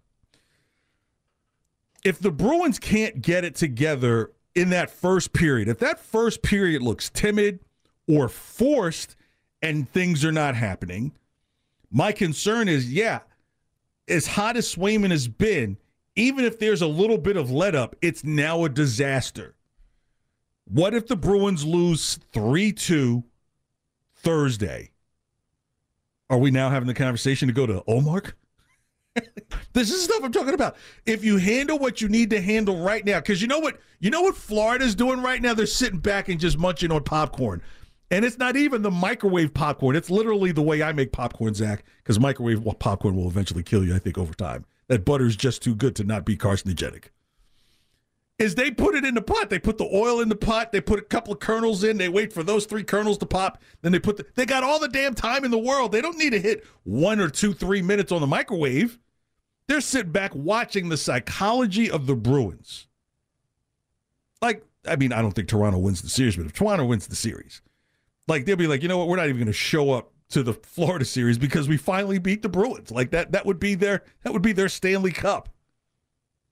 if the Bruins can't get it together in that first period, if that first period looks timid or forced and things are not happening, my concern is, as hot as Swayman has been, even if there's a little bit of let up, it's now a disaster. What if the Bruins lose 3-2 Thursday? Are we now having the conversation to go to Olmark? This is stuff I'm talking about. If you handle what you need to handle right now, because you know what Florida's doing right now? They're sitting back and just munching on popcorn. And it's not even the microwave popcorn. It's literally the way I make popcorn, Zach, because microwave popcorn will eventually kill you, I think, over time. That butter is just too good to not be carcinogenic. Is they put it in the pot. They put the oil in the pot. They put a couple of kernels in. They wait for those 3 kernels to pop. Then they got all the damn time in the world. They don't need to hit 1 or 2, 3 minutes on the microwave. They're sitting back watching the psychology of the Bruins. I don't think Toronto wins the series, but if Toronto wins the series, they'll be like, you know what, we're not even going to show up to the Florida series because we finally beat the Bruins. That would be their Stanley Cup.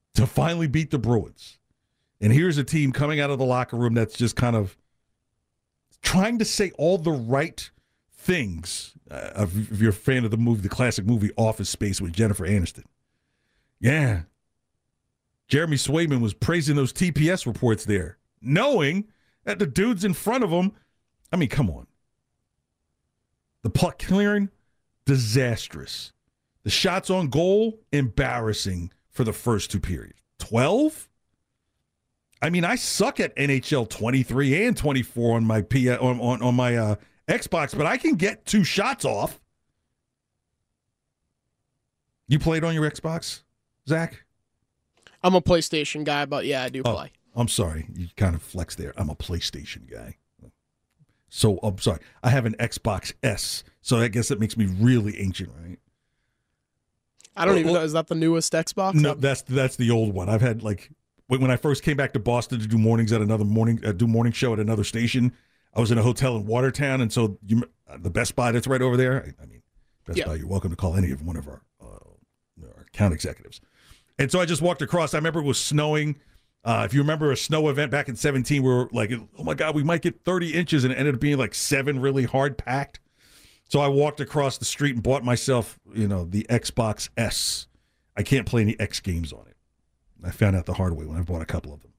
to finally beat the Bruins. And here's a team coming out of the locker room that's just kind of trying to say all the right things. If you're a fan of the classic movie Office Space with Jennifer Aniston. Yeah. Jeremy Swayman was praising those TPS reports there, knowing that the dudes in front of him, I mean, come on. The puck clearing, disastrous. The shots on goal, embarrassing for the first two periods. 12? I mean, I suck at NHL 23 and 24 on my on my Xbox, but I can get 2 shots off. You played on your Xbox, Zach? I'm a PlayStation guy, but yeah, I do play. I'm sorry. You kind of flexed there. I'm a PlayStation guy. So, I'm sorry. I have an Xbox S, so I guess that makes me really ancient, right? I don't even know. Is that the newest Xbox? No, that's the old one. I've had, like, when I first came back to Boston to do mornings at another morning show at another station, I was in a hotel in Watertown, and so the Best Buy that's right over there, I mean, Best Buy, you're welcome to call any of one of our account executives. And so I just walked across. I remember it was snowing. If you remember a snow event back in 2017, we were like, oh my God, we might get 30 inches, and it ended up being like 7 really hard packed. So I walked across the street and bought myself, the Xbox S. I can't play any X games on it. I found out the hard way when I bought a couple of them.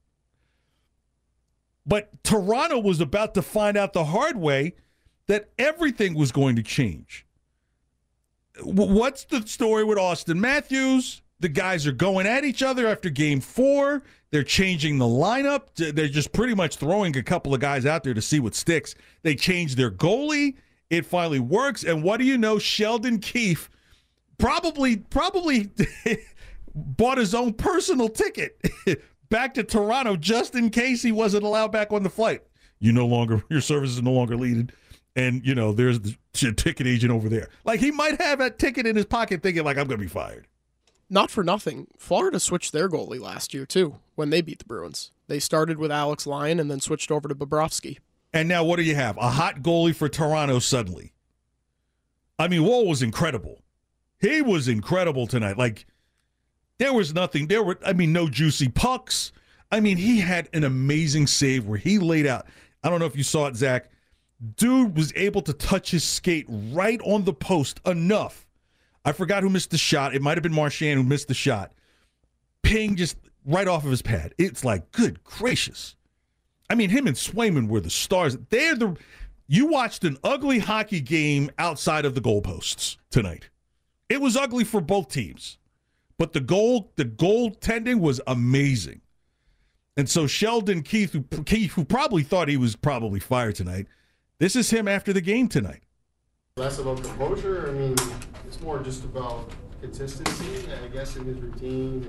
But Toronto was about to find out the hard way that everything was going to change. What's the story with Auston Matthews? The guys are going at each other after game 4. They're changing the lineup. They're just pretty much throwing a couple of guys out there to see what sticks. They changed their goalie. It finally works. And what do you know? Sheldon Keefe probably bought his own personal ticket back to Toronto just in case he wasn't allowed back on the flight. Your service is no longer needed. And, there's the ticket agent over there. Like, he might have that ticket in his pocket thinking, like, I'm going to be fired. Not for nothing. Florida switched their goalie last year, too, when they beat the Bruins. They started with Alex Lyon and then switched over to Bobrovsky. And now what do you have? A hot goalie for Toronto suddenly. I mean, Woll was incredible. He was incredible tonight. Like, there was nothing. No juicy pucks. I mean, he had an amazing save where he laid out. I don't know if you saw it, Zach. Dude was able to touch his skate right on the post enough. I forgot who missed the shot. It might have been Marchand who missed the shot. Ping just right off of his pad. It's like, good gracious. I mean, him and Swayman were the stars. You watched an ugly hockey game outside of the goalposts tonight. It was ugly for both teams. But the goaltending was amazing. And so Sheldon Keefe, who probably thought he was probably fired tonight, this is him after the game tonight. Less about composure. I mean, it's more just about consistency, I guess, in his routine.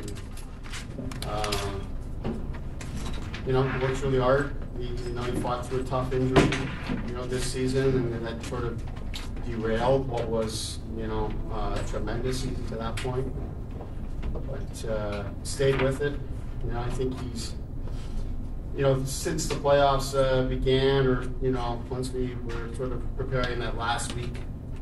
And, he works really hard. He fought through a tough injury, this season, and that sort of derailed what was, a tremendous season to that point. But stayed with it. I think he's, since the playoffs began, or, once we were sort of preparing that last week,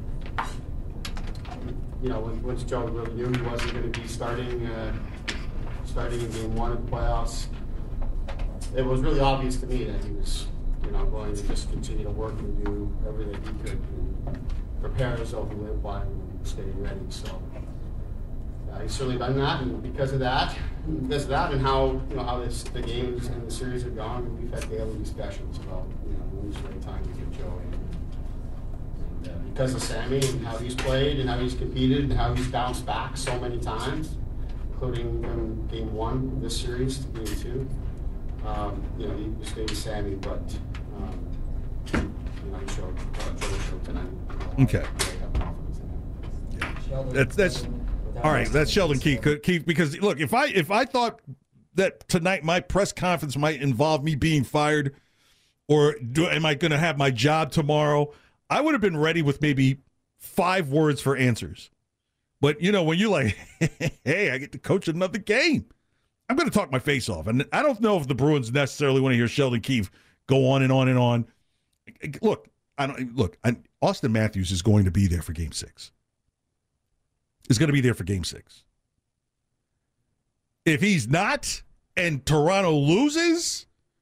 once Joe really knew he wasn't going to be starting in game 1 of the playoffs, it was really obvious to me that he was, going to just continue to work and do everything he could and prepare himself to live by and stay ready. So he's certainly done that, and because of that, and how the games and the series have gone, we've had daily discussions about when it's the right time to get Joe in. And because of Sammy and how he's played and how he's competed and how he's bounced back so many times, including from game 1 this series to game 2, he stayed with Sammy, but he showed tonight. Okay. Yeah. That's all right. That's Sheldon Keefe. Because look, if I thought that tonight my press conference might involve me being fired, or am I going to have my job tomorrow, I would have been ready with maybe 5 words for answers. But when you're like, hey, I get to coach another game, I'm going to talk my face off. And I don't know if the Bruins necessarily want to hear Sheldon Keefe go on and on and on. Look, Auston Matthews is going to be there for Game 6. Is going to be there for Game 6. If he's not and Toronto loses,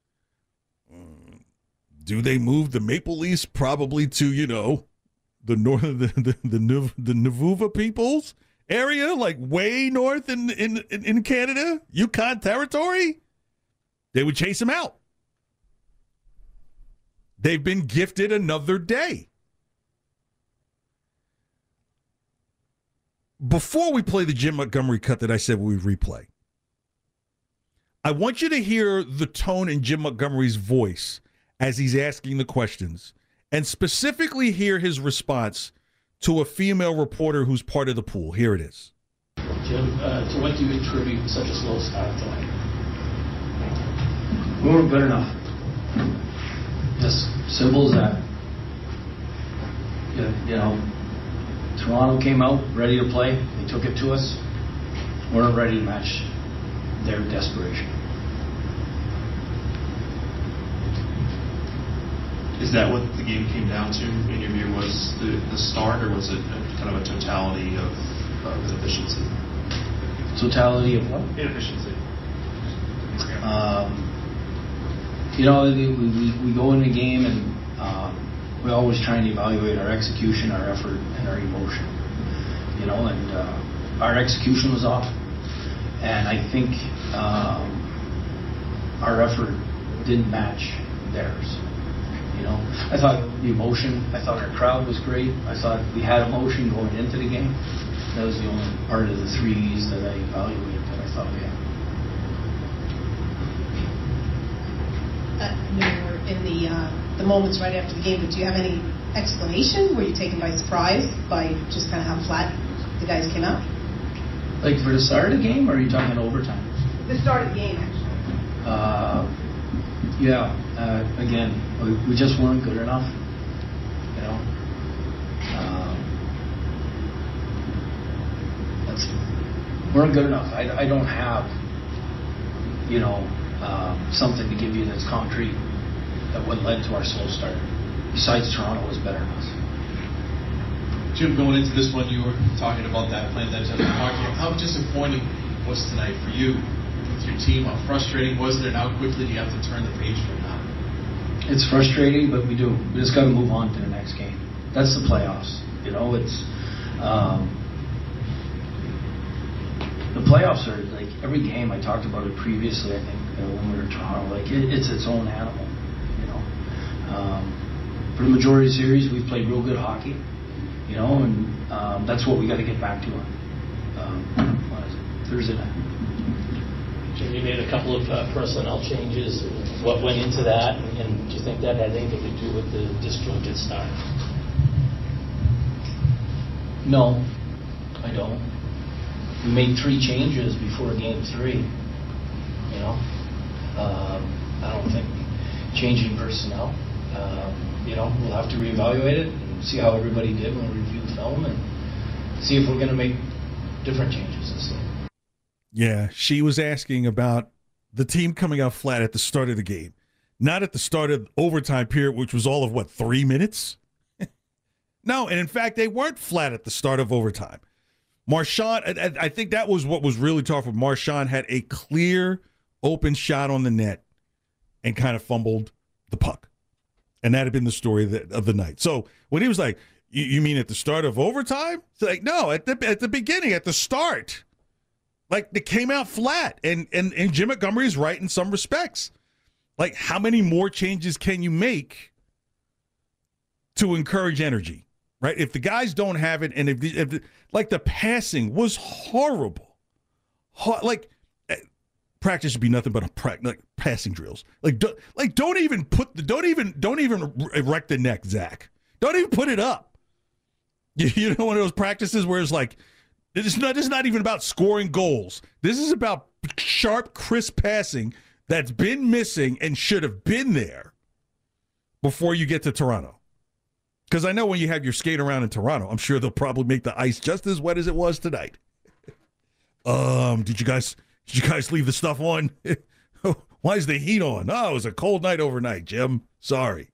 do they move the Maple Leafs probably to, the north of the Navuva peoples area, like way north in Canada, Yukon territory? They would chase him out. They've been gifted another day. Before we play the Jim Montgomery cut that I said we would replay, I want you to hear the tone in Jim Montgomery's voice as he's asking the questions, and specifically hear his response to a female reporter who's part of the pool. Here it is. Jim, to what do you attribute such a slow start tonight? We weren't good enough. Just simple as that. Toronto came out ready to play. They took it to us. We weren't ready to match their desperation. Is that what the game came down to, in your view, was the start, or was it kind of a totality of inefficiency? Totality of what? Inefficiency. We go in the game and we always try and evaluate our execution, our effort, and our emotion. And our execution was off. And I think our effort didn't match theirs. I thought the emotion, I thought our crowd was great. I thought we had emotion going into the game. That was the only part of the 3's that I evaluated that I thought we had. In the moments right after the game, but do you have any explanation? Were you taken by surprise by just kind of how flat the guys came out? Like for the start of the game, or are you talking overtime? The start of the game, actually. Again, we just weren't good enough. Weren't good enough. I don't have, something to give you that's concrete that what led to our slow start. Besides, Toronto was better than us. Jim, going into this one, you were talking about that plan that how disappointing was tonight for you with your team? How frustrating was it, and how quickly do you have to turn the page from that? It's frustrating, but we just got to move on to the next game. That's the playoffs. It's the playoffs are like every game. I talked about it previously. I think when we were in Toronto, it's its own animal. For the majority of the series, we've played real good hockey. And that's what we got to get back to on Thursday night. Jim, you made a couple of personnel changes. What went into that, and do you think that had anything to do with the disjointed start? No, I don't. We made 3 changes before Game 3. I don't think changing personnel. We'll have to reevaluate it and see how everybody did when we review the film and see if we're going to make different changes this year. Yeah, she was asking about the team coming out flat at the start of the game, not at the start of overtime period, which was all of 3 minutes? No, and in fact, they weren't flat at the start of overtime. Marchand, I think that was what was really tough. Marchand had a clear, open shot on the net and kind of fumbled the puck. And that had been the story of the night. So when he was like, you mean at the start of overtime? It's like, no, at the beginning, at the start. Like, they came out flat. And Jim Montgomery is right in some respects. Like, how many more changes can you make to encourage energy? Right? If the guys don't have it, and if the passing was horrible. Practice should be nothing but passing drills. Don't even erect the neck, Zach. Don't even put it up. You know, one of those practices where it's like, it's not even about scoring goals. This is about sharp, crisp passing that's been missing and should have been there before you get to Toronto. Because I know when you have your skate around in Toronto, I'm sure they'll probably make the ice just as wet as it was tonight. Did you guys leave the stuff on? Why is the heat on? Oh, it was a cold night overnight, Jim. Sorry.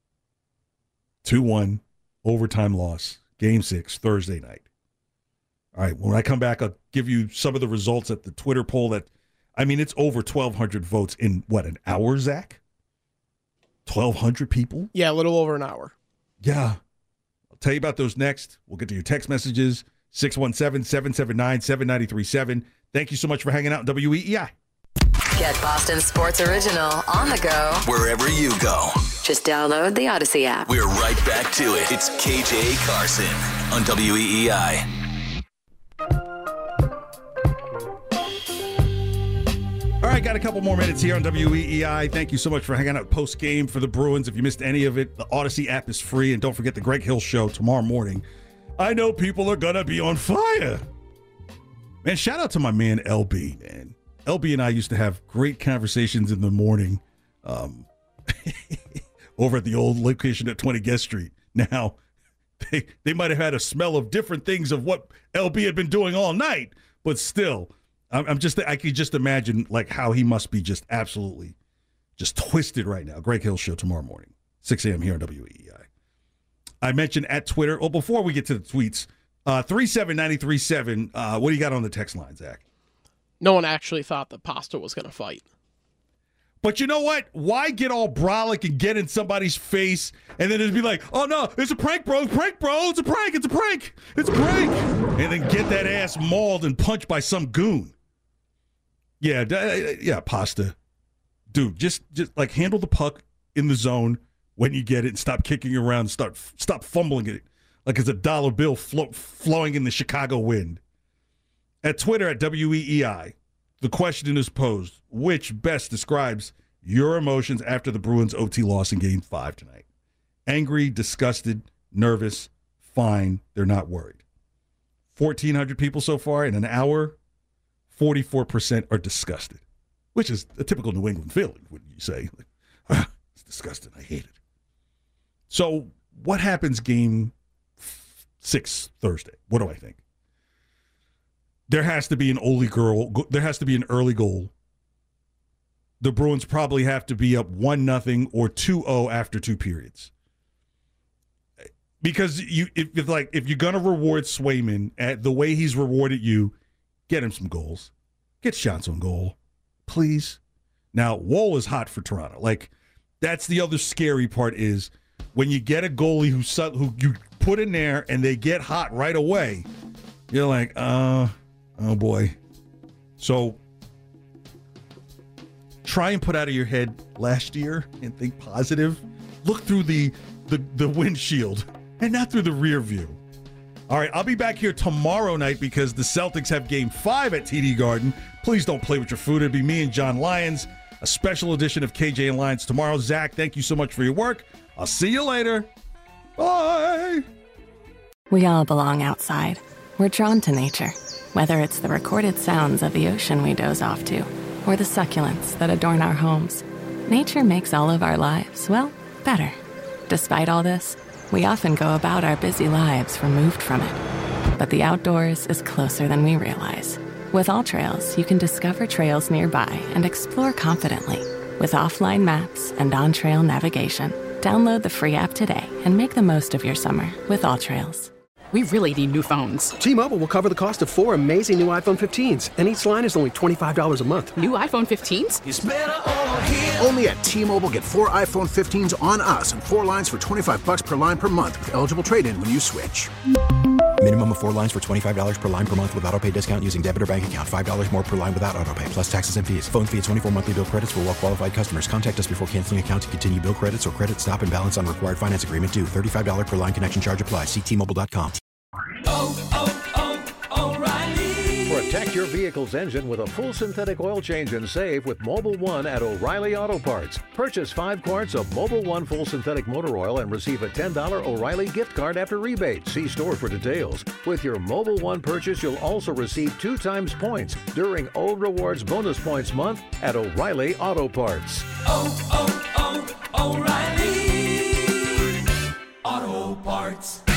2-1, overtime loss. Game 6, Thursday night. All right, when I come back, I'll give you some of the results at the Twitter poll that, I mean, it's over 1,200 votes in, what, an hour, Zach? 1,200 people? Yeah, a little over an hour. Yeah. I'll tell you about those next. We'll get to your text messages, 617-779-7937. Thank you so much for hanging out in WEEI. Get Boston Sports Original on the go. Wherever you go. Just download the Odyssey app. We're right back to it. It's KJ Carson on WEEI. All right, got a couple more minutes here on WEEI. Thank you so much for hanging out post-game for the Bruins. If you missed any of it, the Odyssey app is free. And don't forget the Greg Hill Show tomorrow morning. I know people are going to be on fire. Man, shout out to my man, LB, man. LB and I used to have great conversations in the morning over at the old location at 20 Guest Street. Now, they might have had a smell of different things of what LB had been doing all night, but still, I could just imagine like how he must be just absolutely just twisted right now. Greg Hill Show tomorrow morning, 6 a.m. here on WEEI. I mentioned at Twitter, before we get to the tweets, 37937, what do you got on the text line, Zach? No one actually thought that Pasta was going to fight. But you know what? Why get all brolic and get in somebody's face and then it'd be like, oh no, it's a prank, bro. It's a prank, bro. It's a prank. It's a prank. It's a prank. And then get that ass mauled and punched by some goon. Yeah, Pasta. Dude, just like handle the puck in the zone when you get it and stop kicking around. Stop fumbling it like it's a dollar bill flowing in the Chicago wind. At Twitter at WEEI, the question is posed, which best describes your emotions after the Bruins OT loss in Game 5 tonight? Angry, disgusted, nervous, fine, they're not worried. 1,400 people so far in an hour, 44% are disgusted, which is a typical New England feeling, wouldn't you say? Like, it's disgusting, I hate it. So what happens Game 6 Thursday? What do I think? There has to be an early goal. The Bruins probably have to be up 1-0 or 2-0 after 2 periods. Because if you're gonna reward Swayman at the way he's rewarded you, get him some goals. Get shots on goal, please. Now, Woll is hot for Toronto. Like, that's the other scary part is when you get a goalie who you put in there and they get hot right away, you're like, oh boy. So try and put out of your head last year and think positive. Look through the windshield and not through the rear view. All right, I'll be back here tomorrow night because the Celtics have Game 5 at TD Garden. Please don't play with your food. It'll be me and John Lyons, a special edition of KJ and Lyons tomorrow. Zach, thank you so much for your work. I'll see you later. Bye. We all belong outside. We're drawn to nature, whether it's the recorded sounds of the ocean we doze off to or the succulents that adorn our homes. Nature makes all of our lives, well, better. Despite all this, we often go about our busy lives removed from it. But the outdoors is closer than we realize. With AllTrails, you can discover trails nearby and explore confidently. With offline maps and on-trail navigation, download the free app today and make the most of your summer with AllTrails. We really need new phones. T-Mobile will cover the cost of 4 amazing new iPhone 15s, and each line is only $25 a month. New iPhone 15s? It's better over here. Only at T-Mobile, get 4 iPhone 15s on us and 4 lines for $25 per line per month with eligible trade-in when you switch. Minimum of 4 lines for $25 per line per month with autopay discount using debit or bank account. $5 more per line without autopay, plus taxes and fees. Phone fee at 24 monthly bill credits for well-qualified customers. Contact us before canceling account to continue bill credits or credit stop and balance on required finance agreement due. $35 per line connection charge applies. See T-Mobile.com. O'Reilly. Protect your vehicle's engine with a full synthetic oil change and save with Mobil 1 at O'Reilly Auto Parts. Purchase 5 quarts of Mobil 1 full synthetic motor oil and receive a $10 O'Reilly gift card after rebate. See store for details. With your Mobil 1 purchase, you'll also receive 2 times points during O Rewards Bonus Points Month at O'Reilly Auto Parts. O'Reilly Auto Parts.